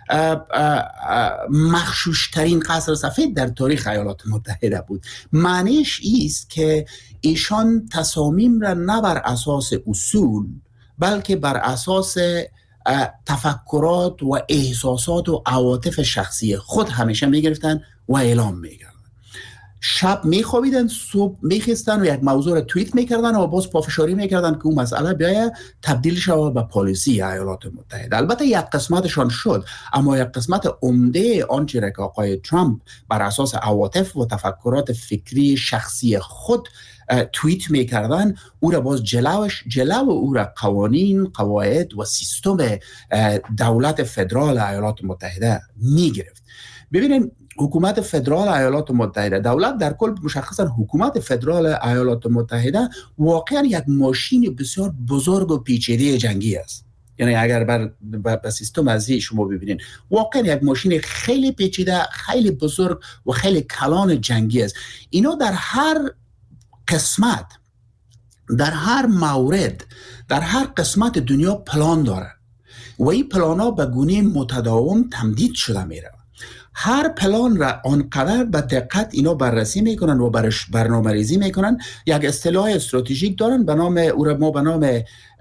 مخشوشترین قصر سفید در تاریخ ایالات متحده بود. معنیش ایست که ایشان تصامیم را نه بر اساس اصول بلکه بر اساس تفکرات و احساسات و عواطف شخصی خود همیشه میگرفتن و اعلام میکردن. شب میخوابیدن، صبح میخستن و یک موضوع رو توییت میکردن و باز پافشاری میکردن که اون مسئله بیایه تبدیل شود به پالیسی ایالات متحده. البته یک قسمتشان شد، اما یک قسمت عمده آنچه را که آقای ترامپ بر اساس عواطف و تفکرات فکری شخصی خود توییت میکردن، او را باز جلوش جلو او را قوانین، قواعد و سیستم دولت فدرال ایالات متحده میگرفت. ببینید حکومت فدرال ایالات متحده، دولت در کل مشخصا حکومت فدرال ایالات متحده واقعا یک ماشین بسیار بزرگ و پیچیده جنگی است. یعنی اگر بر به سیستم ازی شما ببینید واقعا یک ماشین خیلی پیچیده، خیلی بزرگ و خیلی کلان جنگی است. اینا در هر قسمت، در هر مورد، در هر قسمت دنیا پلان داره و این پلان ها به گونه متداوم تمدید شده میره. هر پلان را آنقدر به دقت اینا بررسی میکنن و برش برنامه ریزی میکنن. یک اصطلاح استراتژیک دارن به نام، او را ما به نام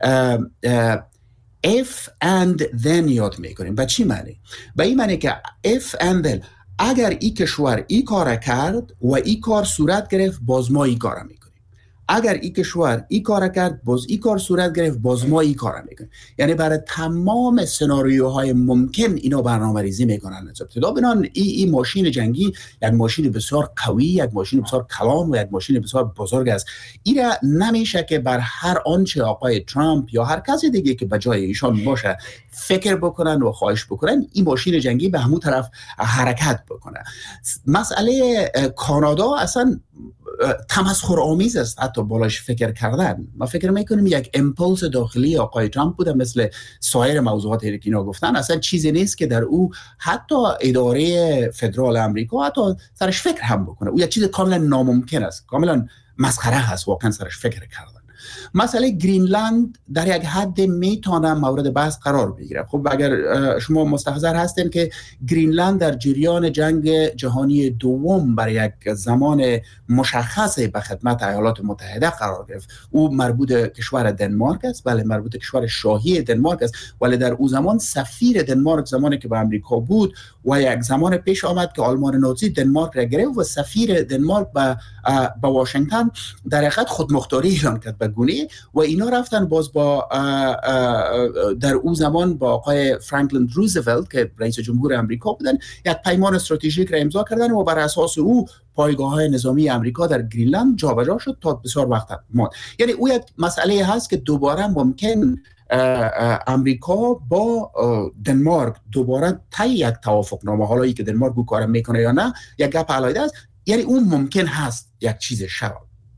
if and then یاد میکنیم. به چی معنی؟ به این معنی که if and then، اگر این کشور این کار کرد و این کار صورت گرفت باز ما این کار میکنیم. اگر این کشور این کار کرد باز این کار صورت گرفت باز ما این کار میکنیم. یعنی برای تمام سناریوهای ممکن اینا برنامه ریزی میکنن. ابتدا بنان این ای ماشین جنگی یک ماشین بسیار قوی، یک ماشین بسیار کلان و یک ماشین بسیار بزرگ است. این را نمیشه که بر هر آنچه آقای ترامپ یا هر کسی دیگه که به جای ایشان باشه فکر بکنن و خواهش بکنن این ماشین جنگی به همون طرف حرکت بکنه. مسئله کانادا اصلا تمسخر آمیز است حتی بالاش فکر کردن. ما فکر میکنیم یک امپولس داخلی آقای ترامپ بوده، مثل سایر موضوعاتی که اینا گفتن. اصلا چیزی نیست که در او حتی اداره فدرال امریکا حتی سرش فکر هم بکنه. او یک چیز کاملا ناممکن است، کاملا مسخره هست واقعا سرش فکر کردن. مسئله گرینلند در یک حد میتونه مورد بحث قرار بگیره. خب اگر شما مستحضر هستین که گرینلند در جریان جنگ جهانی دوم برای یک زمان مشخص به خدمت ایالات متحده قرار گرفت. او مربوط کشور دنمارک است، بله مربوط کشور شاهی دنمارک است، ولی در او زمان سفیر دنمارک زمانی که به امریکا بود و یک زمان پیش آمد که آلمان نازی دنمارک را گرفت و سفیر دنمارک به به واشنگتن در حقیقت خودمختاری اعلان کرد به گونه و اینا رفتن باز با در اون زمان با آقای فرانکلین روزولت که رئیس جمهور امریکا بودن یک پیمان استراتژیک را امضا کردن و بر اساس او پایگاه‌های نظامی امریکا در گرینلند جابجا شد تا بسیار وقت ماند. یعنی او یک مسئله هست که دوباره ممکن امریکا با دنمارک دوباره طی یک توافقنامه، حالا ای که دنمارک او کار میکنه یا نه یک گپ علیحده است، یعنی اون ممکن هست یک چیز شود.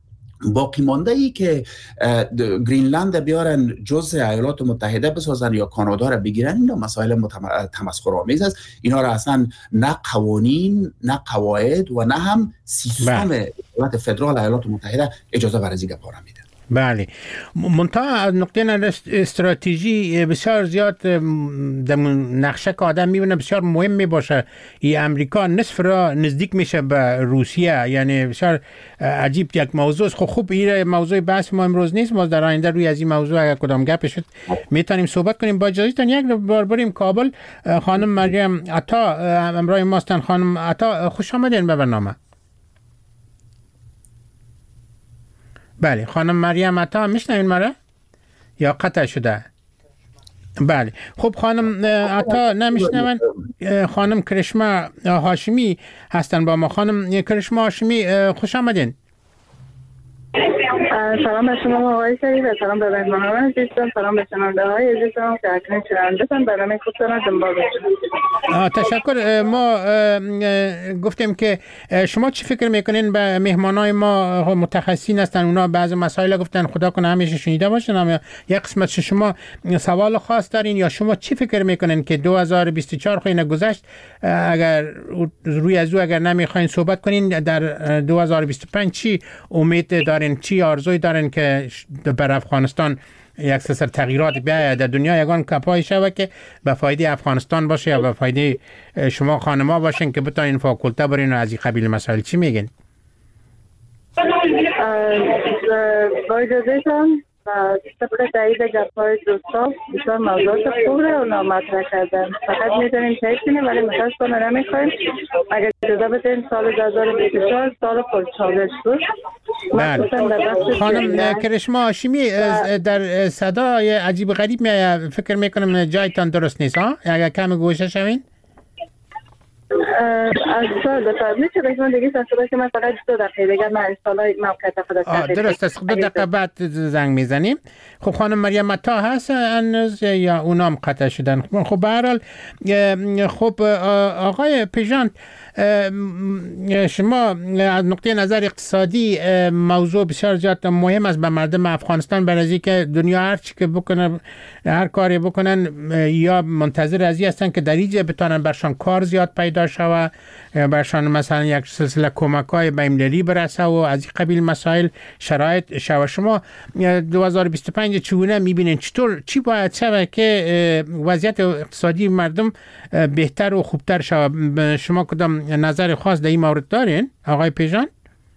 باقی مانده ای که گرینلند بیارن جزء ایالات متحده بسازن یا کانادا را بگیرن، اینا مسائل تمسخرآمیز است. اینا را اصلا نه قوانین، نه قواعد و نه هم سیستم دولت فدرال ایالات متحده اجازه ورزی گپا را میده. بله، منتها از نقطه استراتژی بسیار زیاد در نقشه که آدم میبینه بسیار مهم میباشه. ای امریکا نصف را نزدیک میشه به روسیه، یعنی بسیار عجیب یک موضوع است. خب خوب این موضوع بحث ما امروز نیست، ما در آینده روی از این موضوع اگر کدام گپ شد میتونیم صحبت کنیم. با اجازهتون یک بار بریم کابل. خانم مریم عطا همراه ما هستن. خانم عطا خوش آمدین به برنامه. بله خانم مریم عطا میشنوین مرا یا قطع شده؟ بله خب خانم عطا نمیشنون. خانم کرشما هاشمی هستن با ما. خانم کرشما هاشمی خوش آمدین. سلام به شما آقای شریف، سلام به مهمانان عزیزم، سلام به شنونده های عزیزم که اکنون شنونده برنامه خوب دارن دنبال بکنید. تشکر. ما گفتیم که شما چی فکر میکنین به مهمانای ما متخصصین هستن، اونا بعض مسائل گفتن خدا کنه همیشه شنیده باشن، اما یک قسمت شما سوال خاص دارین یا شما چی فکر میکنین که دو هزار و بیست و چهار خیلی گذشت، اگر روی از او اگر نمیخواین صحبت کنین در دو هزار و بیست و پنج چی امید دارین، چی آرزوی دارین که بر افغانستان یک سر تغییرات بیاید در دنیا یگان کپای شوه که به فایده افغانستان باشه یا به فایده شما خانما باشین که بتونین فاکولته برین و از این قبیل مسائل چی میگین؟ با اجازهتان و طبق تایید گپ‌های دوستان بسیار موضوعات خوب رو اونا مطرح کردن. فقط می‌دونیم تایید کنیم ولی متاسفانه نمی‌خوایم. اگر اجازه بدین سال دو هزار و بیست و چهار سال پرچالش بود. بله. خانم کرشما هاشمی در صدای عجیب غریب می فکر میکنم جایتان درست نیست ها؟ اگر کم گوشه شوین؟ از سال بفرمید که بهتون دیگه سنسوره که من فقط دو دقیقه دیگه من انشالله موقعیت خود است. درست است. دو دقیقه بعد زنگ میزنیم. خب خانم مریم عطا هست هنوز یا اونام قطع شدن؟ خب به هر حال خب آقای پیژان شما از نقطه نظر اقتصادی موضوع بسیار زیاد مهم است به مردم افغانستان، برای از که دنیا هر چی که بکنن هر کاری بکنن یا منتظر از این هستن که در اینجا بتونن برشان کار زیاد پیدا شوه، برشان مثلا یک سلسله کمک‌های بین‌المللی برسه و از این قبیل مسائل شرایط شوه. شما دو هزار و بیست و پنج چگونه می‌بینید؟ چطور چی باید شوه که وضعیت اقتصادی مردم بهتر و خوبتر شوه؟ شما کدام نظر خاص در این مورد دارین آقای پیژان؟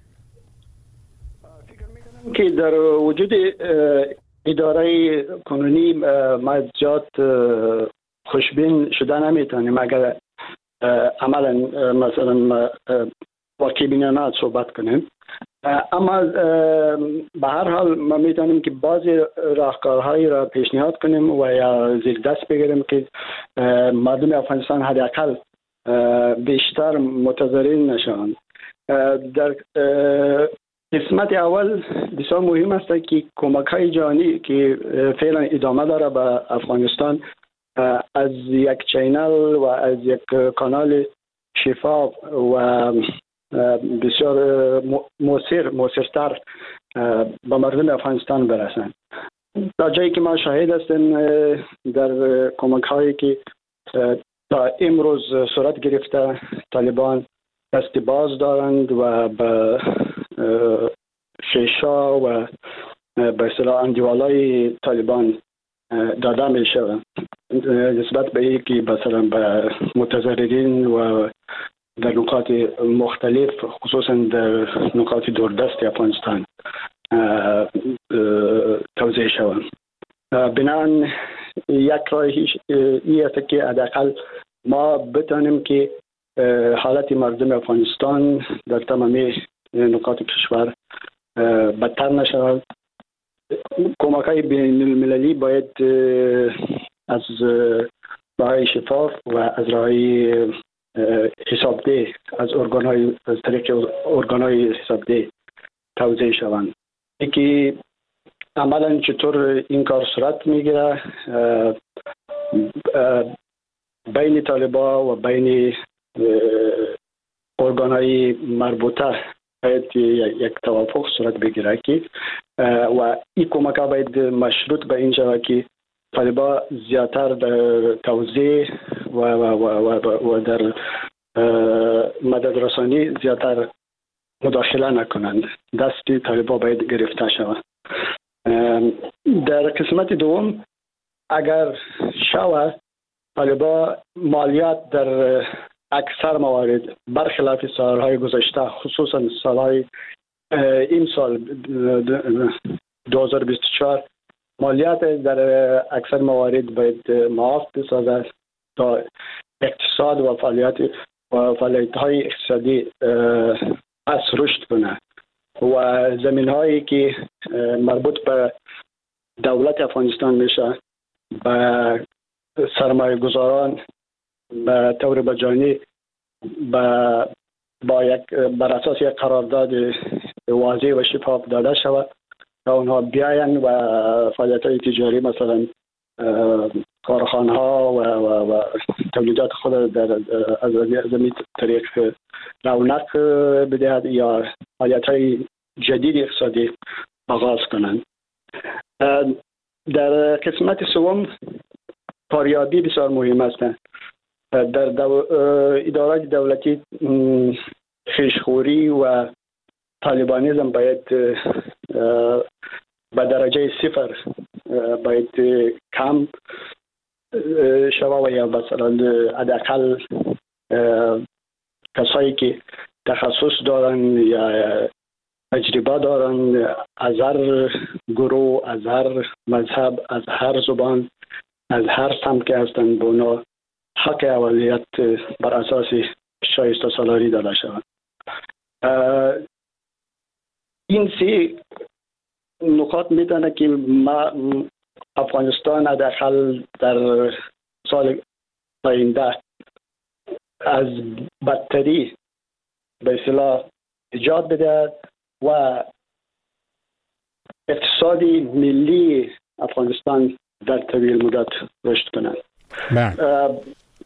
فکر می‌کنم که در وجود اداره قانونی ما زیاد خوشبین شده نمیتونیم اگر عملا مثلا واقعی بینانه صحبت کنیم. اما به هر حال ما میتونیم که بعضی راهکارهایی را پیشنهاد کنیم و یا زیر دست بگیریم که مردم افغانستان حداقل بیشتر متضرر نشوند. در قسمت اول بسیار مهم است که کمک‌های جهانی که فعلا ادامه داره به افغانستان از یک چینل و از یک کانال شفاف و بسیار موثر موثرتر به مردم افغانستان برسند. تا جایی که ما شاهد هستیم در کمک‌هایی که تا امروز صورت گرفته طالبان دست باز دارند و به شیشا و به اصطلاح اندیوالای طالبان داده می شود نسبت به اینکه مثلا به متضررین و در نقاط مختلف خصوصا در نقاط دوردست افغانستان توزیع شود. بنابراین یک راهش این است که حداقل ما بتانیم که حالت مردم افغانستان در تمامی نقاط کشور بدتر نشود. کمک‌های بین المللی باید از راه شفاف و از راه حسابده از ارگان‌های از طریق ارگان‌های حسابده توزیع شوند. یکی عملاً چطور این کار صورت میگیره بین طالبان و بین ارگان‌های مربوطه باید یک توافق صورت بگیره که و این کمک ها باید مشروط به این شود که طالبان زیادتر در توزیع و, و, و, و, و در مدد رسانی زیادتر مداخله نکنند. دستی طالبان باید گرفته شود. در قسمت دوم اگر شود طالبان مالیات در اکثر موارد برخلاف سالهای گذشته خصوصا سالهای این سال دو هزار و بیست و چهار مالیات در اکثر موارد باید معاف بسازد تا اقتصاد و فعالیت و فعالیت های اقتصادی پس رشد کنه و زمین هایی که مربوط به دولت افغانستان میشه به سرمایه گذاران به طور مجانی با با یک بر اساس یک قرارداد واضح و شفاف داده شود تا اونها بیاین و فعالیت‌های تجاری مثلا کارخانه ها و, و, و تولیدات خود در از زمین طریق رونق بدهد یا فعالیت‌های جدید اقتصادی آغاز کنند. در قسمت سوم کاریابی بسیار مهم است. در دو... ادارات دولتی خیشخوری و طالبانیزم باید به درجه صفر باید کم شود و یا مثلا حداقل کسایی که تخصص دارن یا تجربه دارن از هر گروه، از هر مذهب، از هر زبان، از هر سمت که هستند به اونا حق اولیت بر اساس شایسته سالاری داده شود. این سه نکات میتونه که ما افغانستان حداقل در سال آینده از بدتری به اصطلاح ایجاد بده و اقتصادی ملی افغانستان در طویل مدت رشد کنه. بله.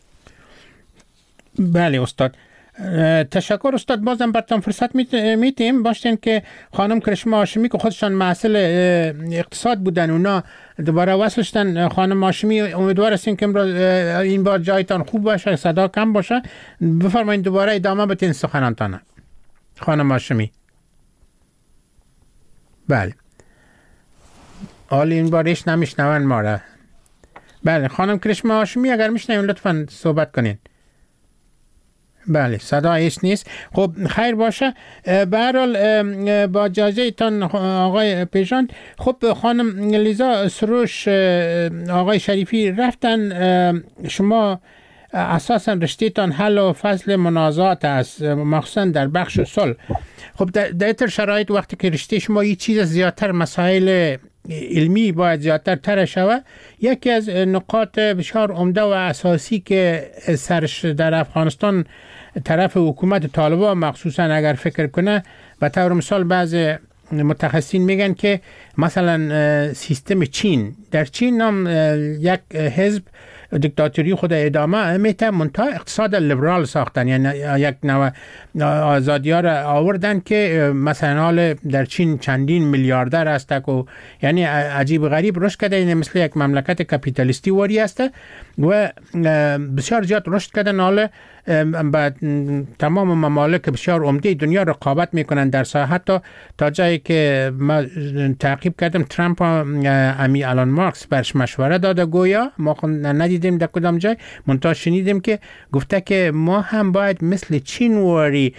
بله استاد، تشکر استاد. بازم براتون فرصت میتیم باشین که خانم کرشما هاشمی که خودشان مسئول اقتصاد بودن اونا دوباره وصل شدن. خانم هاشمی امیدوار هستیم که این بار جایتان خوب باشه، صدا کم باشه. بفرمایید دوباره ادامه بدین سخنانتان. خانم هاشمی. بله. حالا این بارش نمیشنون ما را. بله خانم کرشما هاشمی اگر میشنوین لطفاً صحبت کنین. بله صدا هیچ نیست. خب خیر باشه. به هر حال با اجازه تان آقای پیژان، خب خانم لیزا سروش آقای شریفی رفتن، شما اساسا رشته تان حل و فصل منازعات است، مخصوصا در بخش صلح. خب در این شرایط وقتی که رشته شما یه چیز زیادتر مسائل علمی باید زیادتر تر شود، یکی از نقاط بسیار عمده و اساسی که سرش در افغانستان طرف حکومت طالبان مخصوصا اگر فکر کنه، به طور مثال بعض متخصصین میگن که مثلا سیستم چین، در چین هم یک حزب دیکتاتوری خود ادامه میته، منتها اقتصاد لیبرال ساختن، یعنی یک نوع آزادی‌ها را آوردن که مثلا حال در چین چندین میلیاردر است و یعنی عجیب غریب رشد کرده، یعنی مثل یک مملکت کپیتالیستی واری است و بسیار زیاد رشد کردن. حالا با تمام ممالک بسیار عمده دنیا رقابت میکنن در ساحه، تا تا جایی که ما تعقیب کردم ترامپ امی آلان مارکس برش مشوره داده، گویا ما ندیدیم در کدام جای، منتها شنیدیم که گفته که ما هم باید مثل چین واری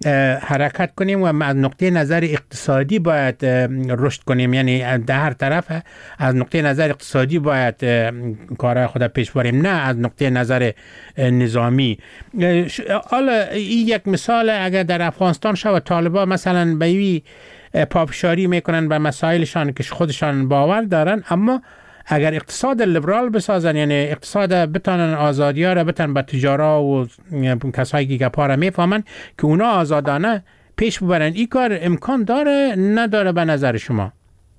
حرکت کنیم و از نقطه نظر اقتصادی باید رشد کنیم، یعنی در هر طرف از نقطه نظر اقتصادی باید کارهای خود پیش بریم، نه از نقطه نظر نظامی. حالا این یک مثال اگر در افغانستان شود طالبان مثلا به این پافشاری میکنن به مسائلشان که خودشان باور دارن، اما اگر اقتصاد لیبرال بسازن، یعنی اقتصاد بتانن آزادی‌ها را بتن به تجارا و کسایی که گپا را میفهمن که اونا آزادانه پیش ببرن، این کار امکان داره نداره به نظر شما؟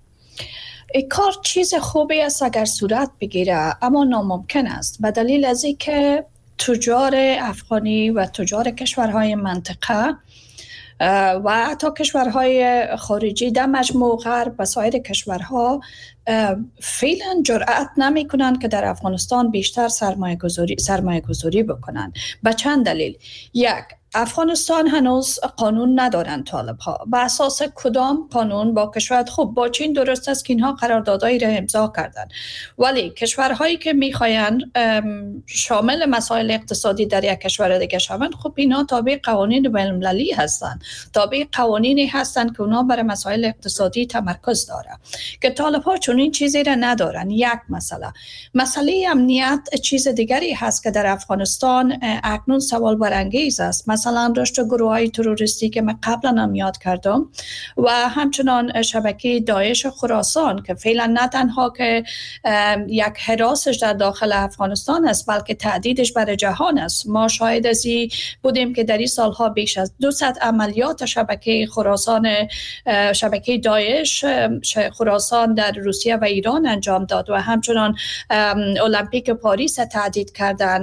این کار چیز خوبی است اگر صورت بگیره، اما ناممکن است به دلیل از اینکه تجار افغانی و تجار کشورهای منطقه و حتی کشورهای خارجی در مجموع غرب و سایر کشورها فعلا جرأت نمی کنند که در افغانستان بیشتر سرمایه گذاری سرمایه گذاری بکنند. به چند دلیل. یک، افغانستان هنوز قانون ندارند طالب ها. به اساس کدام قانون با کشور خوب با چین درست است که اینها قراردادهایی را امضا کردند، ولی کشورهایی که میخواهند شامل مسائل اقتصادی در یک کشور دیگه شوند، خب اینها تابع قوانین بین المللی هستند، تابع قوانینی هستند که اونها برای مسائل اقتصادی تمرکز داره که طالب ها چون این چیزی را ندارن. یک مسئله مسئله امنیت چیز دیگری هست که در افغانستان اکنون سوال برانگیز است. مثلا رشد گروه‌های تروریستی که من قبلا هم یاد کردم و همچنان شبکه داعش خراسان که فعلا نه تنها که یک حراسش در داخل افغانستان است بلکه تهدیدش برای جهان است. ما شاهد از این بودیم که در این سالها بیش از دویست عملیات شبکه خراسان شبکه داعش خراسان در روسیه و ایران انجام داد و همچنان المپیک پاریس تهدید کردن.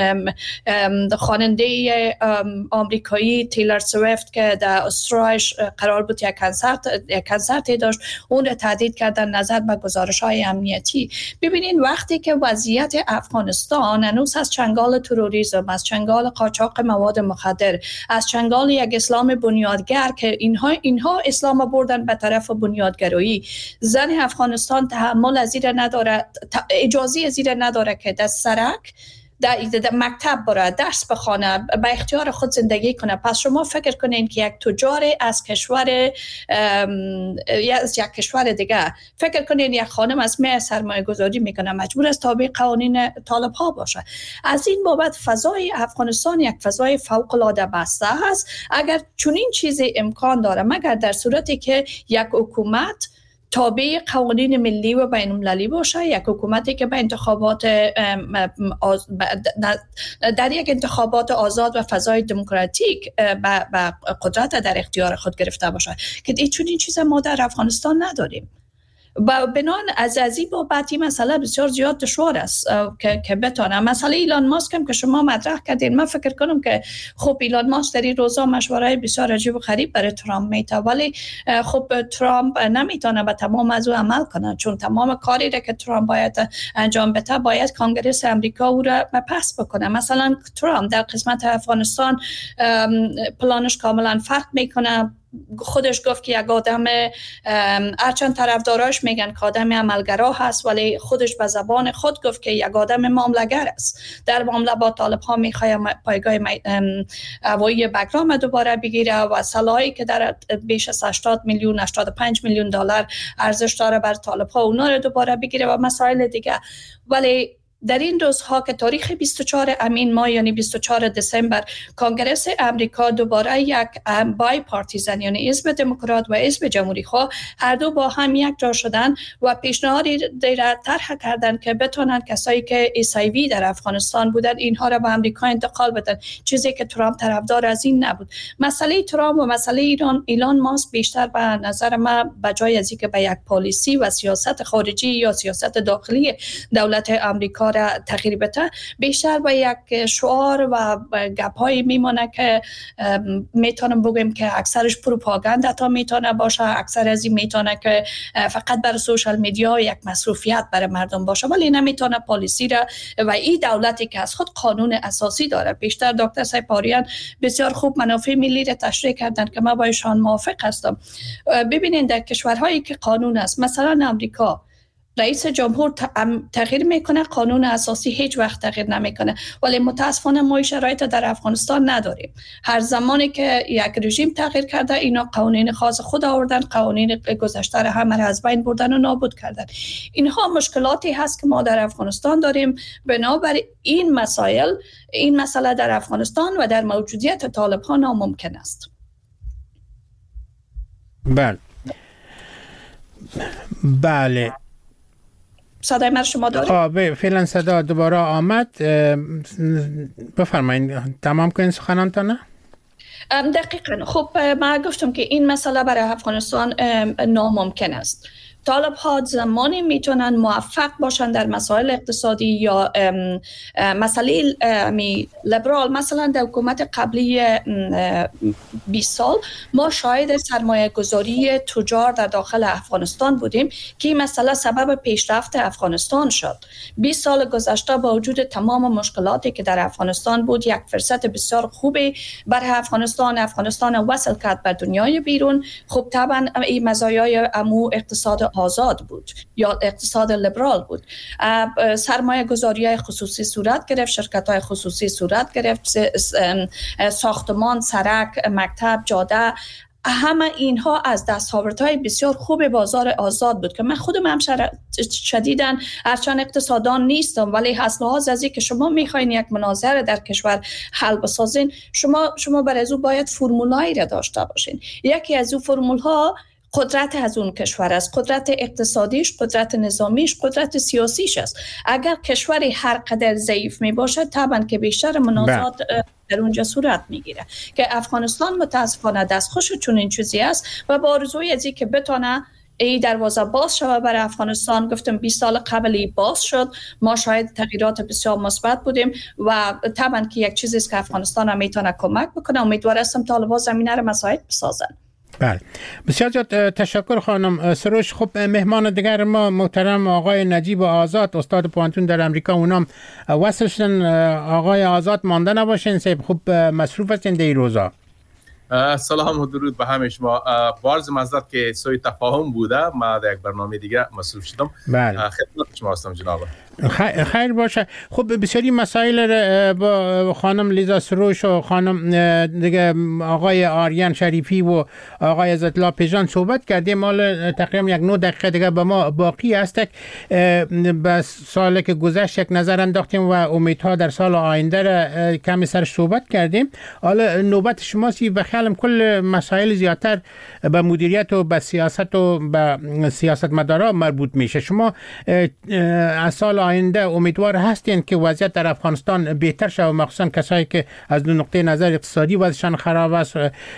خواننده آمریکایی تیلر سویفت که در استرالیا قرار بود یک کنسرت یک کنسرتی داشت، اون را تهدید کردن نظر به گزارش‌های امنیتی. ببینین وقتی که وضعیت افغانستان هنوز از چنگال تروریسم، از چنگال قاچاق مواد مخدر، از چنگال یک اسلام بنیادگر که اینها اینها اسلام بردن به طرف بنیادگرایی، زن افغانستان تحمل از این نداره، اجازه از این نداره که در سرک در, در مکتب بره، درس بخونه، به اختیار خود زندگی کنه. پس شما فکر کنین که یک تجار از کشور از یک کشور دیگه، فکر کنین یک خانم از می سرمایه گذاری میکنه مجبور است تابع قوانین طالب ها باشه. از این بابت فضای افغانستان یک فضای فوق العاده بسته است. اگر چنین چیزی امکان داره، مگر در صورتی که یک حکومت تابع قوانین ملی و بین المللی باشه، یک حکومتی که به انتخابات در یک انتخابات آزاد و فضای دموکراتیک به قدرت در اختیار خود گرفته باشه که این چنین چیز ما در افغانستان نداریم. و بنان از از این بابت این مسئله بسیار زیاد دشوار است که که بتونه. مسئله ایلان ماسک هم که شما مطرح کردین، من فکر کنم که خب ایلان ماسک در این روزا مشوره‌های بسیار عجیب و غریب برای ترامپ میده، ولی خب ترامپ نمیتونه به تمام از او عمل کنه، چون تمام کاری را که ترامپ باید انجام بده باید کانگرس امریکا او را پس بکنه. مثلا ترامپ در قسمت افغانستان پلانش کاملا فرق میکنه. خودش گفت که یک آدم، هرچند طرفداراش میگن که آدم عملگرا هست، ولی خودش به زبان خود گفت که یک آدم معامله‌گر است. در معامله با طالب ها میخواد پایگاه هوایی بگرام دوباره بگیره و سلاحی که در بیش از هشتاد میلیون هشتاد و پنج میلیون دلار ارزش داره بر طالب ها اونا رو دوباره بگیره و مسائل دیگه. ولی در این روزها که تاریخ بیست و چهارم امین ماه یعنی بیست و چهارم دسامبر کنگرس امریکا دوباره یک بای پارتیزن یعنی حزب دموکرات و حزب جمهوری خواه هر دو با هم یک جا شدن و پیشنهادی را طرح کردند که بتونن کسایی که ایسایوی در افغانستان بودن اینها را به امریکا انتقال بدن، چیزی که ترامپ طرفدار از این نبود. مسئله ترامپ و مسئله ایران ایلان ماسک بیشتر به نظر من بجای از اینکه به یک پالیسی و سیاست خارجی یا سیاست داخلی دولت امریکا تغییر بده، بیشتر با یک شعار و گپ‌هایی میمونه که میتونم بگم که اکثرش پروپاگاندا تا میتونه باشه، اکثر از این میتونه که فقط برای سوشال میدیا یک مصروفیت برای مردم باشه، ولی نمیتونه پالیسی را و این دولتی که از خود قانون اساسی داره. بیشتر دکتر سیپاریان بسیار خوب منافع ملی را تشریح کردن که من با ایشان موافق هستم. ببینید در کشورهایی که قانون است، مثلا امریکا، رئیس جمهور تغییر میکنه، قانون اساسی هیچ وقت تغییر نمیکنه، ولی متاسفانه ما شرایط در افغانستان نداریم. هر زمانی که یک رژیم تغییر کرده اینا قوانین خاص خود آوردن، قوانین گذشته را همه از بین بردن و نابود کردن. اینها مشکلاتی هست که ما در افغانستان داریم. بنابراین این مسائل این مسئله در افغانستان و در موجودیت طالب ها ناممکن است. بله بله صدای من شما دارید؟ آه فعلا صدا دوباره آمد. بفرمایید تمام کنید سخنانتان. دقیقاً. خب من گفتم که این مسئله برای افغانستان ناممکن است. طالب ها زمانی میتونن موفق باشن در مسائل اقتصادی یا مسئله لیبرال. مثلا در حکومت قبلی بیست سال ما شاهد سرمایه گذاری تجار در داخل افغانستان بودیم که این مسئله سبب پیشرفت افغانستان شد. بیست سال گذشته با وجود تمام مشکلاتی که در افغانستان بود، یک فرصت بسیار خوبی برای افغانستان افغانستان وصل کرد به دنیای بیرون. خب طبعا این مزایای امو اقتصاد آزاد بود یا اقتصاد لیبرال بود. سرمایه گذاری های خصوصی صورت گرفت، شرکت های خصوصی صورت گرفت، ساختمان، سرک، مکتب، جاده، همه اینها از دستاوردهای بسیار خوب بازار آزاد بود که من خودم هم شدیداً هرچند اقتصاددان نیستم، ولی حاصل از این که شما میخواین یک مناظره در کشور حل بسازین، شما شما برای از او باید فرمولایی را داشته باشین. یکی از او فرمولها قدرت از اون کشور است، قدرت اقتصادیش، قدرت نظامیش، قدرت سیاسیش است. اگر کشوری هر قدر ضعیف می باشد طبعا که بیشتر منازعات در اونجا صورت میگیره که افغانستان متاسفانه دستخوش چون این چیزی است و با آرزوی از این که بتونه ای دروازه باز شود برای افغانستان. گفتم بیست سال قبلی باز شد، ما شاید تغییرات بسیار مثبت بودیم و طبعا که یک چیزی است که افغانستان هم میتونه کمک بکنه. امیدوار هستم طالبان زمینه رو مساعد بسازن. بله، بسیار زیاد تشکر خانم سروش. خب مهمان دیگر ما محترم آقای نجیب آزاد، استاد پوانتون در امریکا، اونام وصل شدن. آقای آزاد مانده نباشین، سیب خوب مصروف هستین در این روزا. سلام و درود به همه شما. بارز معذرت که سوی تفاهم بوده، ما در یک برنامه دیگه مصروف شدم. بله. خدمت شما هستم جناب. خیر باشه. خب بسیاری مسائل با خانم لیزا سروش و خانم دیگه آقای آریان شریفی و آقای عزت‌الله پیژان صحبت کردیم. مال تقریبا یک نه دقیقه دیگه به ما باقی است. به سالی که گذشت یک نظر انداختیم و امیدها در سال آینده را کمی سر صحبت کردیم. حالا نوبت شماست و خیالم کل مسائل زیادتر به مدیریت و به سیاست و به سیاستمدارا مربوط میشه. شما از سال آینده امیدوار هستین که وضعیت در افغانستان بهتر شود، مخصوصا کسایی که از دو نقطه نظر اقتصادی وضعشان خراب است؟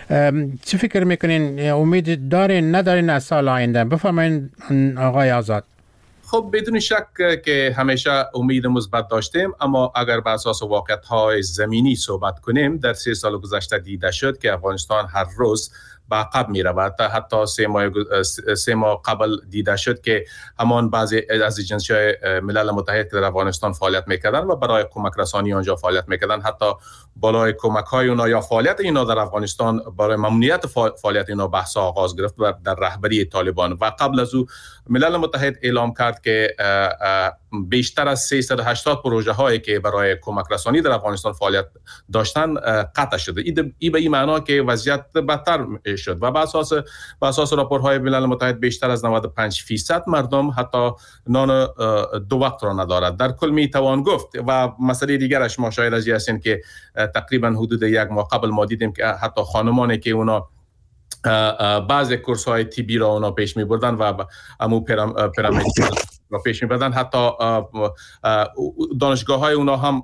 چه فکر میکنین؟ امید دارین ندارین از سال آینده؟ بفرمایید آقای آزاد. خب بدون شک که همیشه امید مثبت داشتیم، اما اگر بر اساس واقعیت‌های زمینی صحبت کنیم، در سه سال گذشته دیده شد که افغانستان هر روز به عقب می رود. حتی سه ماه سه ماه قبل دیده شد که همان بعضی از ایجنسی‌های ملل متحد در افغانستان فعالیت میکردن و برای کمک رسانی آنجا فعالیت میکردن، حتی بالای کمک‌های اونا یا فعالیت اینا در افغانستان برای ممنوعیت فعالیت اینا بحث آغاز گرفت در رهبری طالبان. و قبل از او ملل متحد اعلام کرد که بیشتر از سیصد و هشتاد پروژه هایی که برای کمک رسانی در افغانستان فعالیت داشتن قطع شده. این به این معنا که وضعیت بدتر شد و بر اساس بر اساس راپورهای ملل متحد بیشتر از نود و پنج درصد مردم حتی نان دو وقت را ندارد. در کل می توان گفت و مسئله دیگرش ما شاید از هستیم که تقریبا حدود یک ماه قبل ما دیدیم که حتی خانمانی که اونا بعضی کورس های تیبی را اونا پیش می بردن و امو پیرامید را پیش می بردن، حتی دانشگاه های اونا هم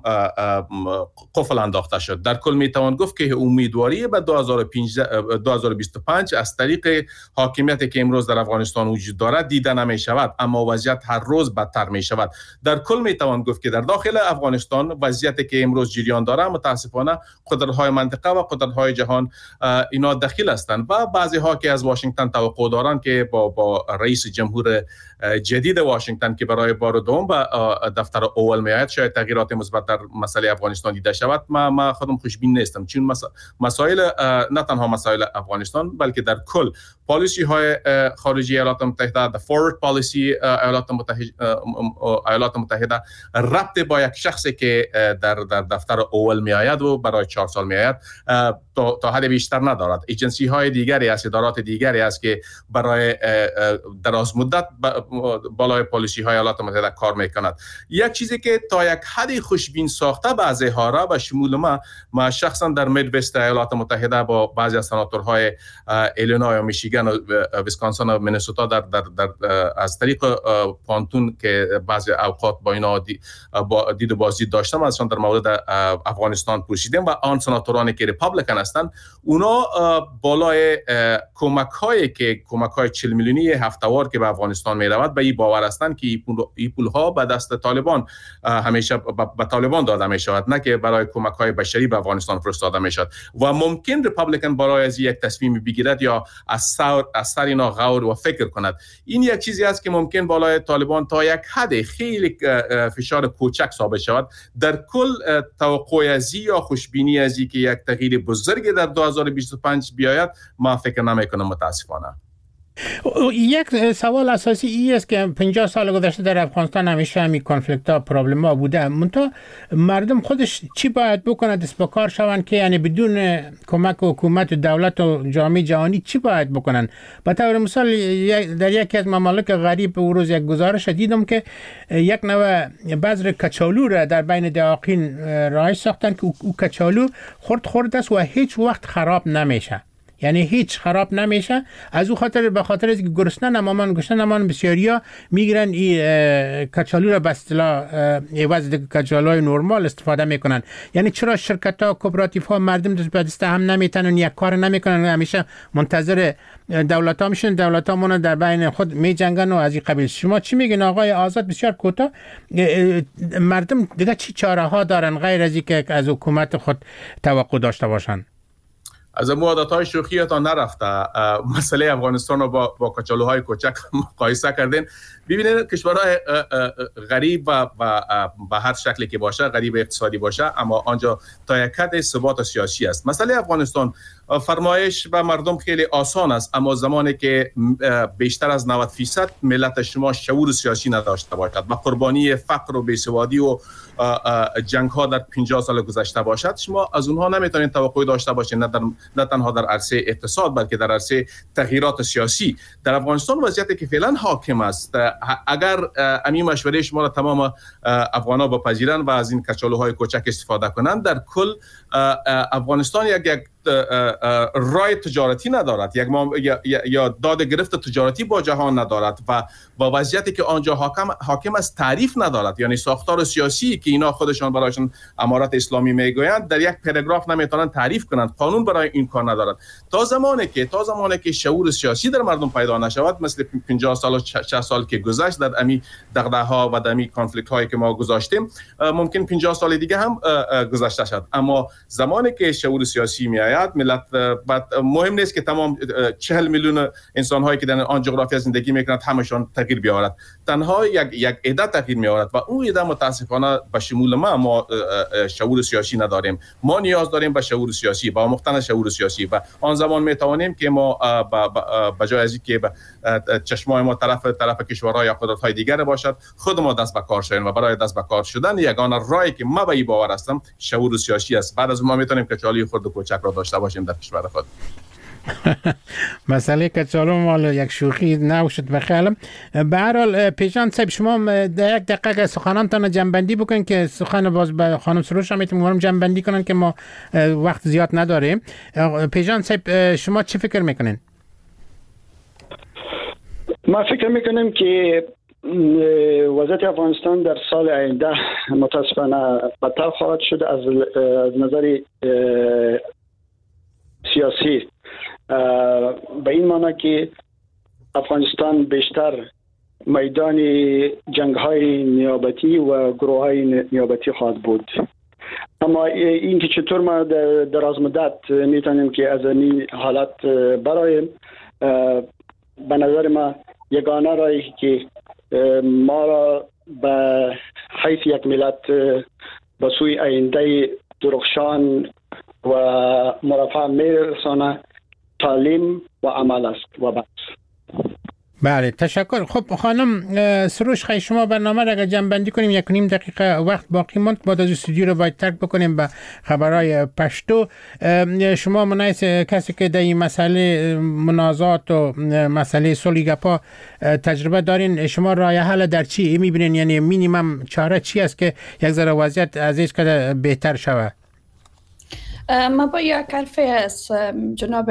قفل انداخته شد. در کل می توان گفت که امیدواری به دو هزار و بیست و پنج از طریق حاکمیتی که امروز در افغانستان وجود دارد دیده نمی شود، اما وضعیت هر روز بدتر می شود. در کل می توان گفت که در داخل افغانستان وضعیتی که امروز جریان دارد متاسفانه قدرت های منطقه و قدرت های جهان اینا دخیل هستند و بعضی ها که از واشنگتن توقع دارند که با با رئیس جمهور جدید واشنگتن که برای بار دوم به دفتر اول میآید شاید تغییرات مثبت در مسئله افغانستان دیده شود. ما ما خودم خوشبین نیستم، چون مسائل نه تنها مسائل افغانستان بلکه در کل پالیسی های خارجی ایالات متحده، the forward policy ایالات متحده ایالات متحده ربط با یک شخصی که در در دفتر اول میآید و برای چهار سال میآید تا تا حد بیشتر ندارد. ایجنسی های دیگری است، ادارات دیگری است که برای دراز مدت بالای پالیسی های ایالات متحده کار میکند. یک چیزی که تا یک حدی خوشبین ساخته بعضی ها را به شمول ما ما شخصا در میدوست ایالات متحده با بعضی از سناتورهای ایلینوی و میشیگان و ویسکانسین و مینیسوتا در, در, در از طریق پانتون که بعضی اوقات با اینا با دید و بازدید داشتم ازشان در مورد افغانستان پرسیدیم و آن سناتورانی که ریپابلیکن هستند اونا بالای کمک هایی که کمک های چهل میلیونی هفته‌وار که به افغانستان می رود به این باور هستند که این پول ها به دست طالبان همیشه به طالبان داده می شود، نه که برای کمک های بشری به افغانستان فرستاده می شود و ممکن ریپابلیکن برای از یک تصمیم بگیرد یا از سر از سر اینا غور و فکر کند. این یک چیزی است که ممکن بالای طالبان تا یک حد خیلی فشار کوچک ثابت شود. در کل توقع ازی یا خوشبینی ازی که یک تغییر بزرگ در دو هزار و بیست و پنج بیاید ما فکر نمی کنم متاسفانه. یک سوال اساسی ای است که پنجاه سال گذشته در افغانستان همیشه همین کانفلیکت ها پرابلم ها بوده، منتها مردم خودش چی باید بکنه دست به کار شوند که یعنی بدون کمک حکومت و دولت و جامعه جهانی چی باید بکنن؟ به طور مثال در یکی از ممالک غریب او روز یک گزارش دیدم که یک نوع بذر کچالو را در بین دهاقین رایج ساختن که او کچالو خرد خرد است و هیچ وقت خراب نمیشه، یعنی هیچ خراب نمیشه. از او خاطر به خاطر از که گرسنه نمامان گشنه نمان بسیاریا میگیرن این کچالو را به اصطلاح عوض کچالوی نرمال استفاده میکنن. یعنی چرا شرکت ها کوپراتیو ها مردم دست به دست هم نمیتنن یک کار نمیکنن، همیشه منتظر دولت ها میشن، دولت ها مون در بین خود میجنگن و از این قبیل. شما چی میگین آقای آزاد؟ بسیار کوتاه، مردم دیگه چی چاره ها دارن غیر از اینکه از حکومت خود توقع داشته باشن؟ از عادت‌های شوخیتان نرفته مسئله افغانستان رو با با کچالوهای کوچک مقایسه کردین. ببینید کشورهای غریب و به هر شکلی که باشه، غریب اقتصادی باشه، اما آنجا تا یک حد ثبات سیاسی است. مسئله افغانستان فرمایش به مردم خیلی آسان است، اما زمانی که بیشتر از نود درصد ملت شما شعور سیاسی نداشته باشد و قربانی فقر و بیسوادی و جنگ ها در پنجاه سال گذشته باشد، شما از اونها نمیتونید توقع داشته باشید نه, در نه تنها در عرصه اقتصاد بلکه در عرصه تغییرات سیاسی. در افغانستان وضعیتی که فعلا حاکم است، اگر امی مشوره شما را تمام افغانا بپذیرن و از این کچالوهای کوچک استفاده کنند، در کل افغانستان یک یک رای تجارتی ندارد، یک یا, یا داد گرفت تجارتی با جهان ندارد و با وضعیتی که آنجا حاکم حاکم است تعریف ندارد. یعنی ساختار سیاسی که اینا خودشان برایشان امارت اسلامی میگویند در یک پاراگراف نمیتونن تعریف کنند، قانون برای این کار ندارد. تا زمانی که تا زمانی که شعور سیاسی در مردم پیدا نشود، مثل پنجاه سال و شصت سال که گذشت در امی دغدغه‌ها و در امی کانفلیکت هایی که ما گذاشتیم، ممکن پنجاه سال دیگه هم گذشته شد. اما زمانی که شعور سیاسی میآید، ملت مهم نیست که تمام چهل میلیون انسان هایی که در آن جغرافیا زندگی میکنند همشون تغییر بیاورد، تنها یک یک عده تغییر میآورد و اون عده متاسفانه به شمول ما ما شعور سیاسی نداریم. ما نیاز داریم به شعور سیاسی، با مختن شعور سیاسی و آن زمان میتوانیم که ما به جای از اینکه چشمای ما طرف طرف کشورهای یا قدرت‌های دیگر باشد، خود ما دست به کار شویم و برای دست به کار شدن یگانه راهی که ما به این باور هستم شعور سیاسی است. بعد از ما میتونیم کچالوی خرد و کوچک را داشته باشیم در کشور خود. مسئله کچالو مال یک شوخی نباشد بخیالم. به هر حال پیشان صاحب، شما در یک دقیقه سخنانتان جنبندی بکنین که سخن باز به خانم سروش هم میتونم جنبندی کنن که ما وقت زیاد نداریم. پیشان صاحب شما چی فکر میکنین؟ ما فکر میکنیم که وضعیت افغانستان در سال آینده متاسفانه بدتر خواهد شد از نظر سیاسی، به این معنی که افغانستان بیشتر میدان جنگ های نیابتی و گروه های نیابتی خواهد بود. اما این که چطور ما در دراز مدت میتونیم که از این حالت برای به نظر ما یگانه راهی که ما را به حیث یک ملت به سوی آینده درخشان و مرفع میرسانه تعلیم و عمل است و بس. بله تشکر. خب خانم سروش، خیلی شما برنامه را اگر جمع کنیم یک نیم دقیقه وقت باقی ماند، بعد از استودیو رو باید ترک بکنیم به خبرهای پشتو. شما منایس کسی که در این مسئله منازات و مسئله صلح گپا تجربه دارین، شما راه حل در چی میبینین؟ یعنی مینیمم چاره چی است که یک ذره وضعیت از این کده بهتر شود؟ ما با یک حرف از جناب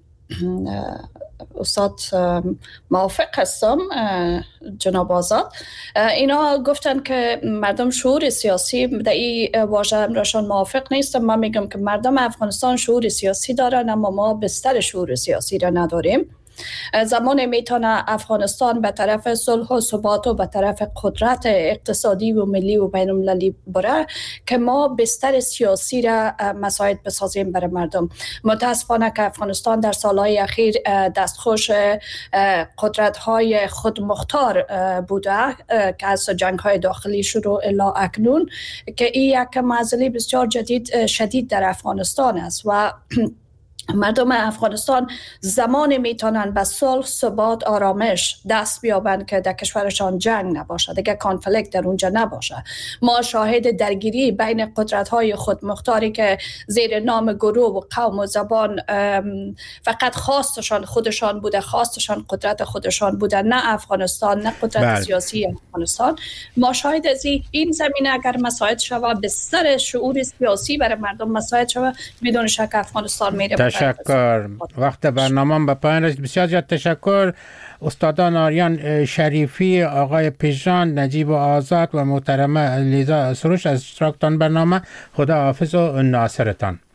استاد موافق هستم، جناب آزاد. اینا گفتن که مردم شعور سیاسی، در این واژه راشون موافق نیستم. من میگم که مردم افغانستان شعور سیاسی دارن، اما ما بستر شعور سیاسی را نداریم. زمان میتونه افغانستان به طرف صلح و ثبات و به طرف قدرت اقتصادی و ملی و بین المللی بره که ما بستر سیاسی را مساعد بسازیم برای مردم. متاسفانه که افغانستان در سالهای اخیر دستخوش قدرت های خودمختار بوده که از جنگ های داخلی شروع الی اکنون، که این یک معضله بسیار جدید شدید در افغانستان است و مردم افغانستان زمان میتونن به صلح، ثبات، آرامش دست بیابند که در کشورشان جنگ نباشه، دیگه کانفلیکت در اونجا نباشه. ما شاهد درگیری بین قدرت‌های خودمختاری که زیر نام گروه و قوم و زبان فقط خواستشان خودشان بوده، خواستشان قدرت خودشان بوده، نه افغانستان، نه قدرت بله. سیاسی افغانستان. ما شاهد از این زمینه اگر مساعد شوه به سر شعور سیاسی برای مردم مساعد شوه، بدون شک افغانستان میره. تشکر. وقت برنامه به پایان رسید. بسیار زیاد تشکر استادان آریان شریفی، آقای پیژان، نجیب آزاد و محترمه لیزا سروش از اشتراکتان برنامه. خدا حافظ و ناصرتان.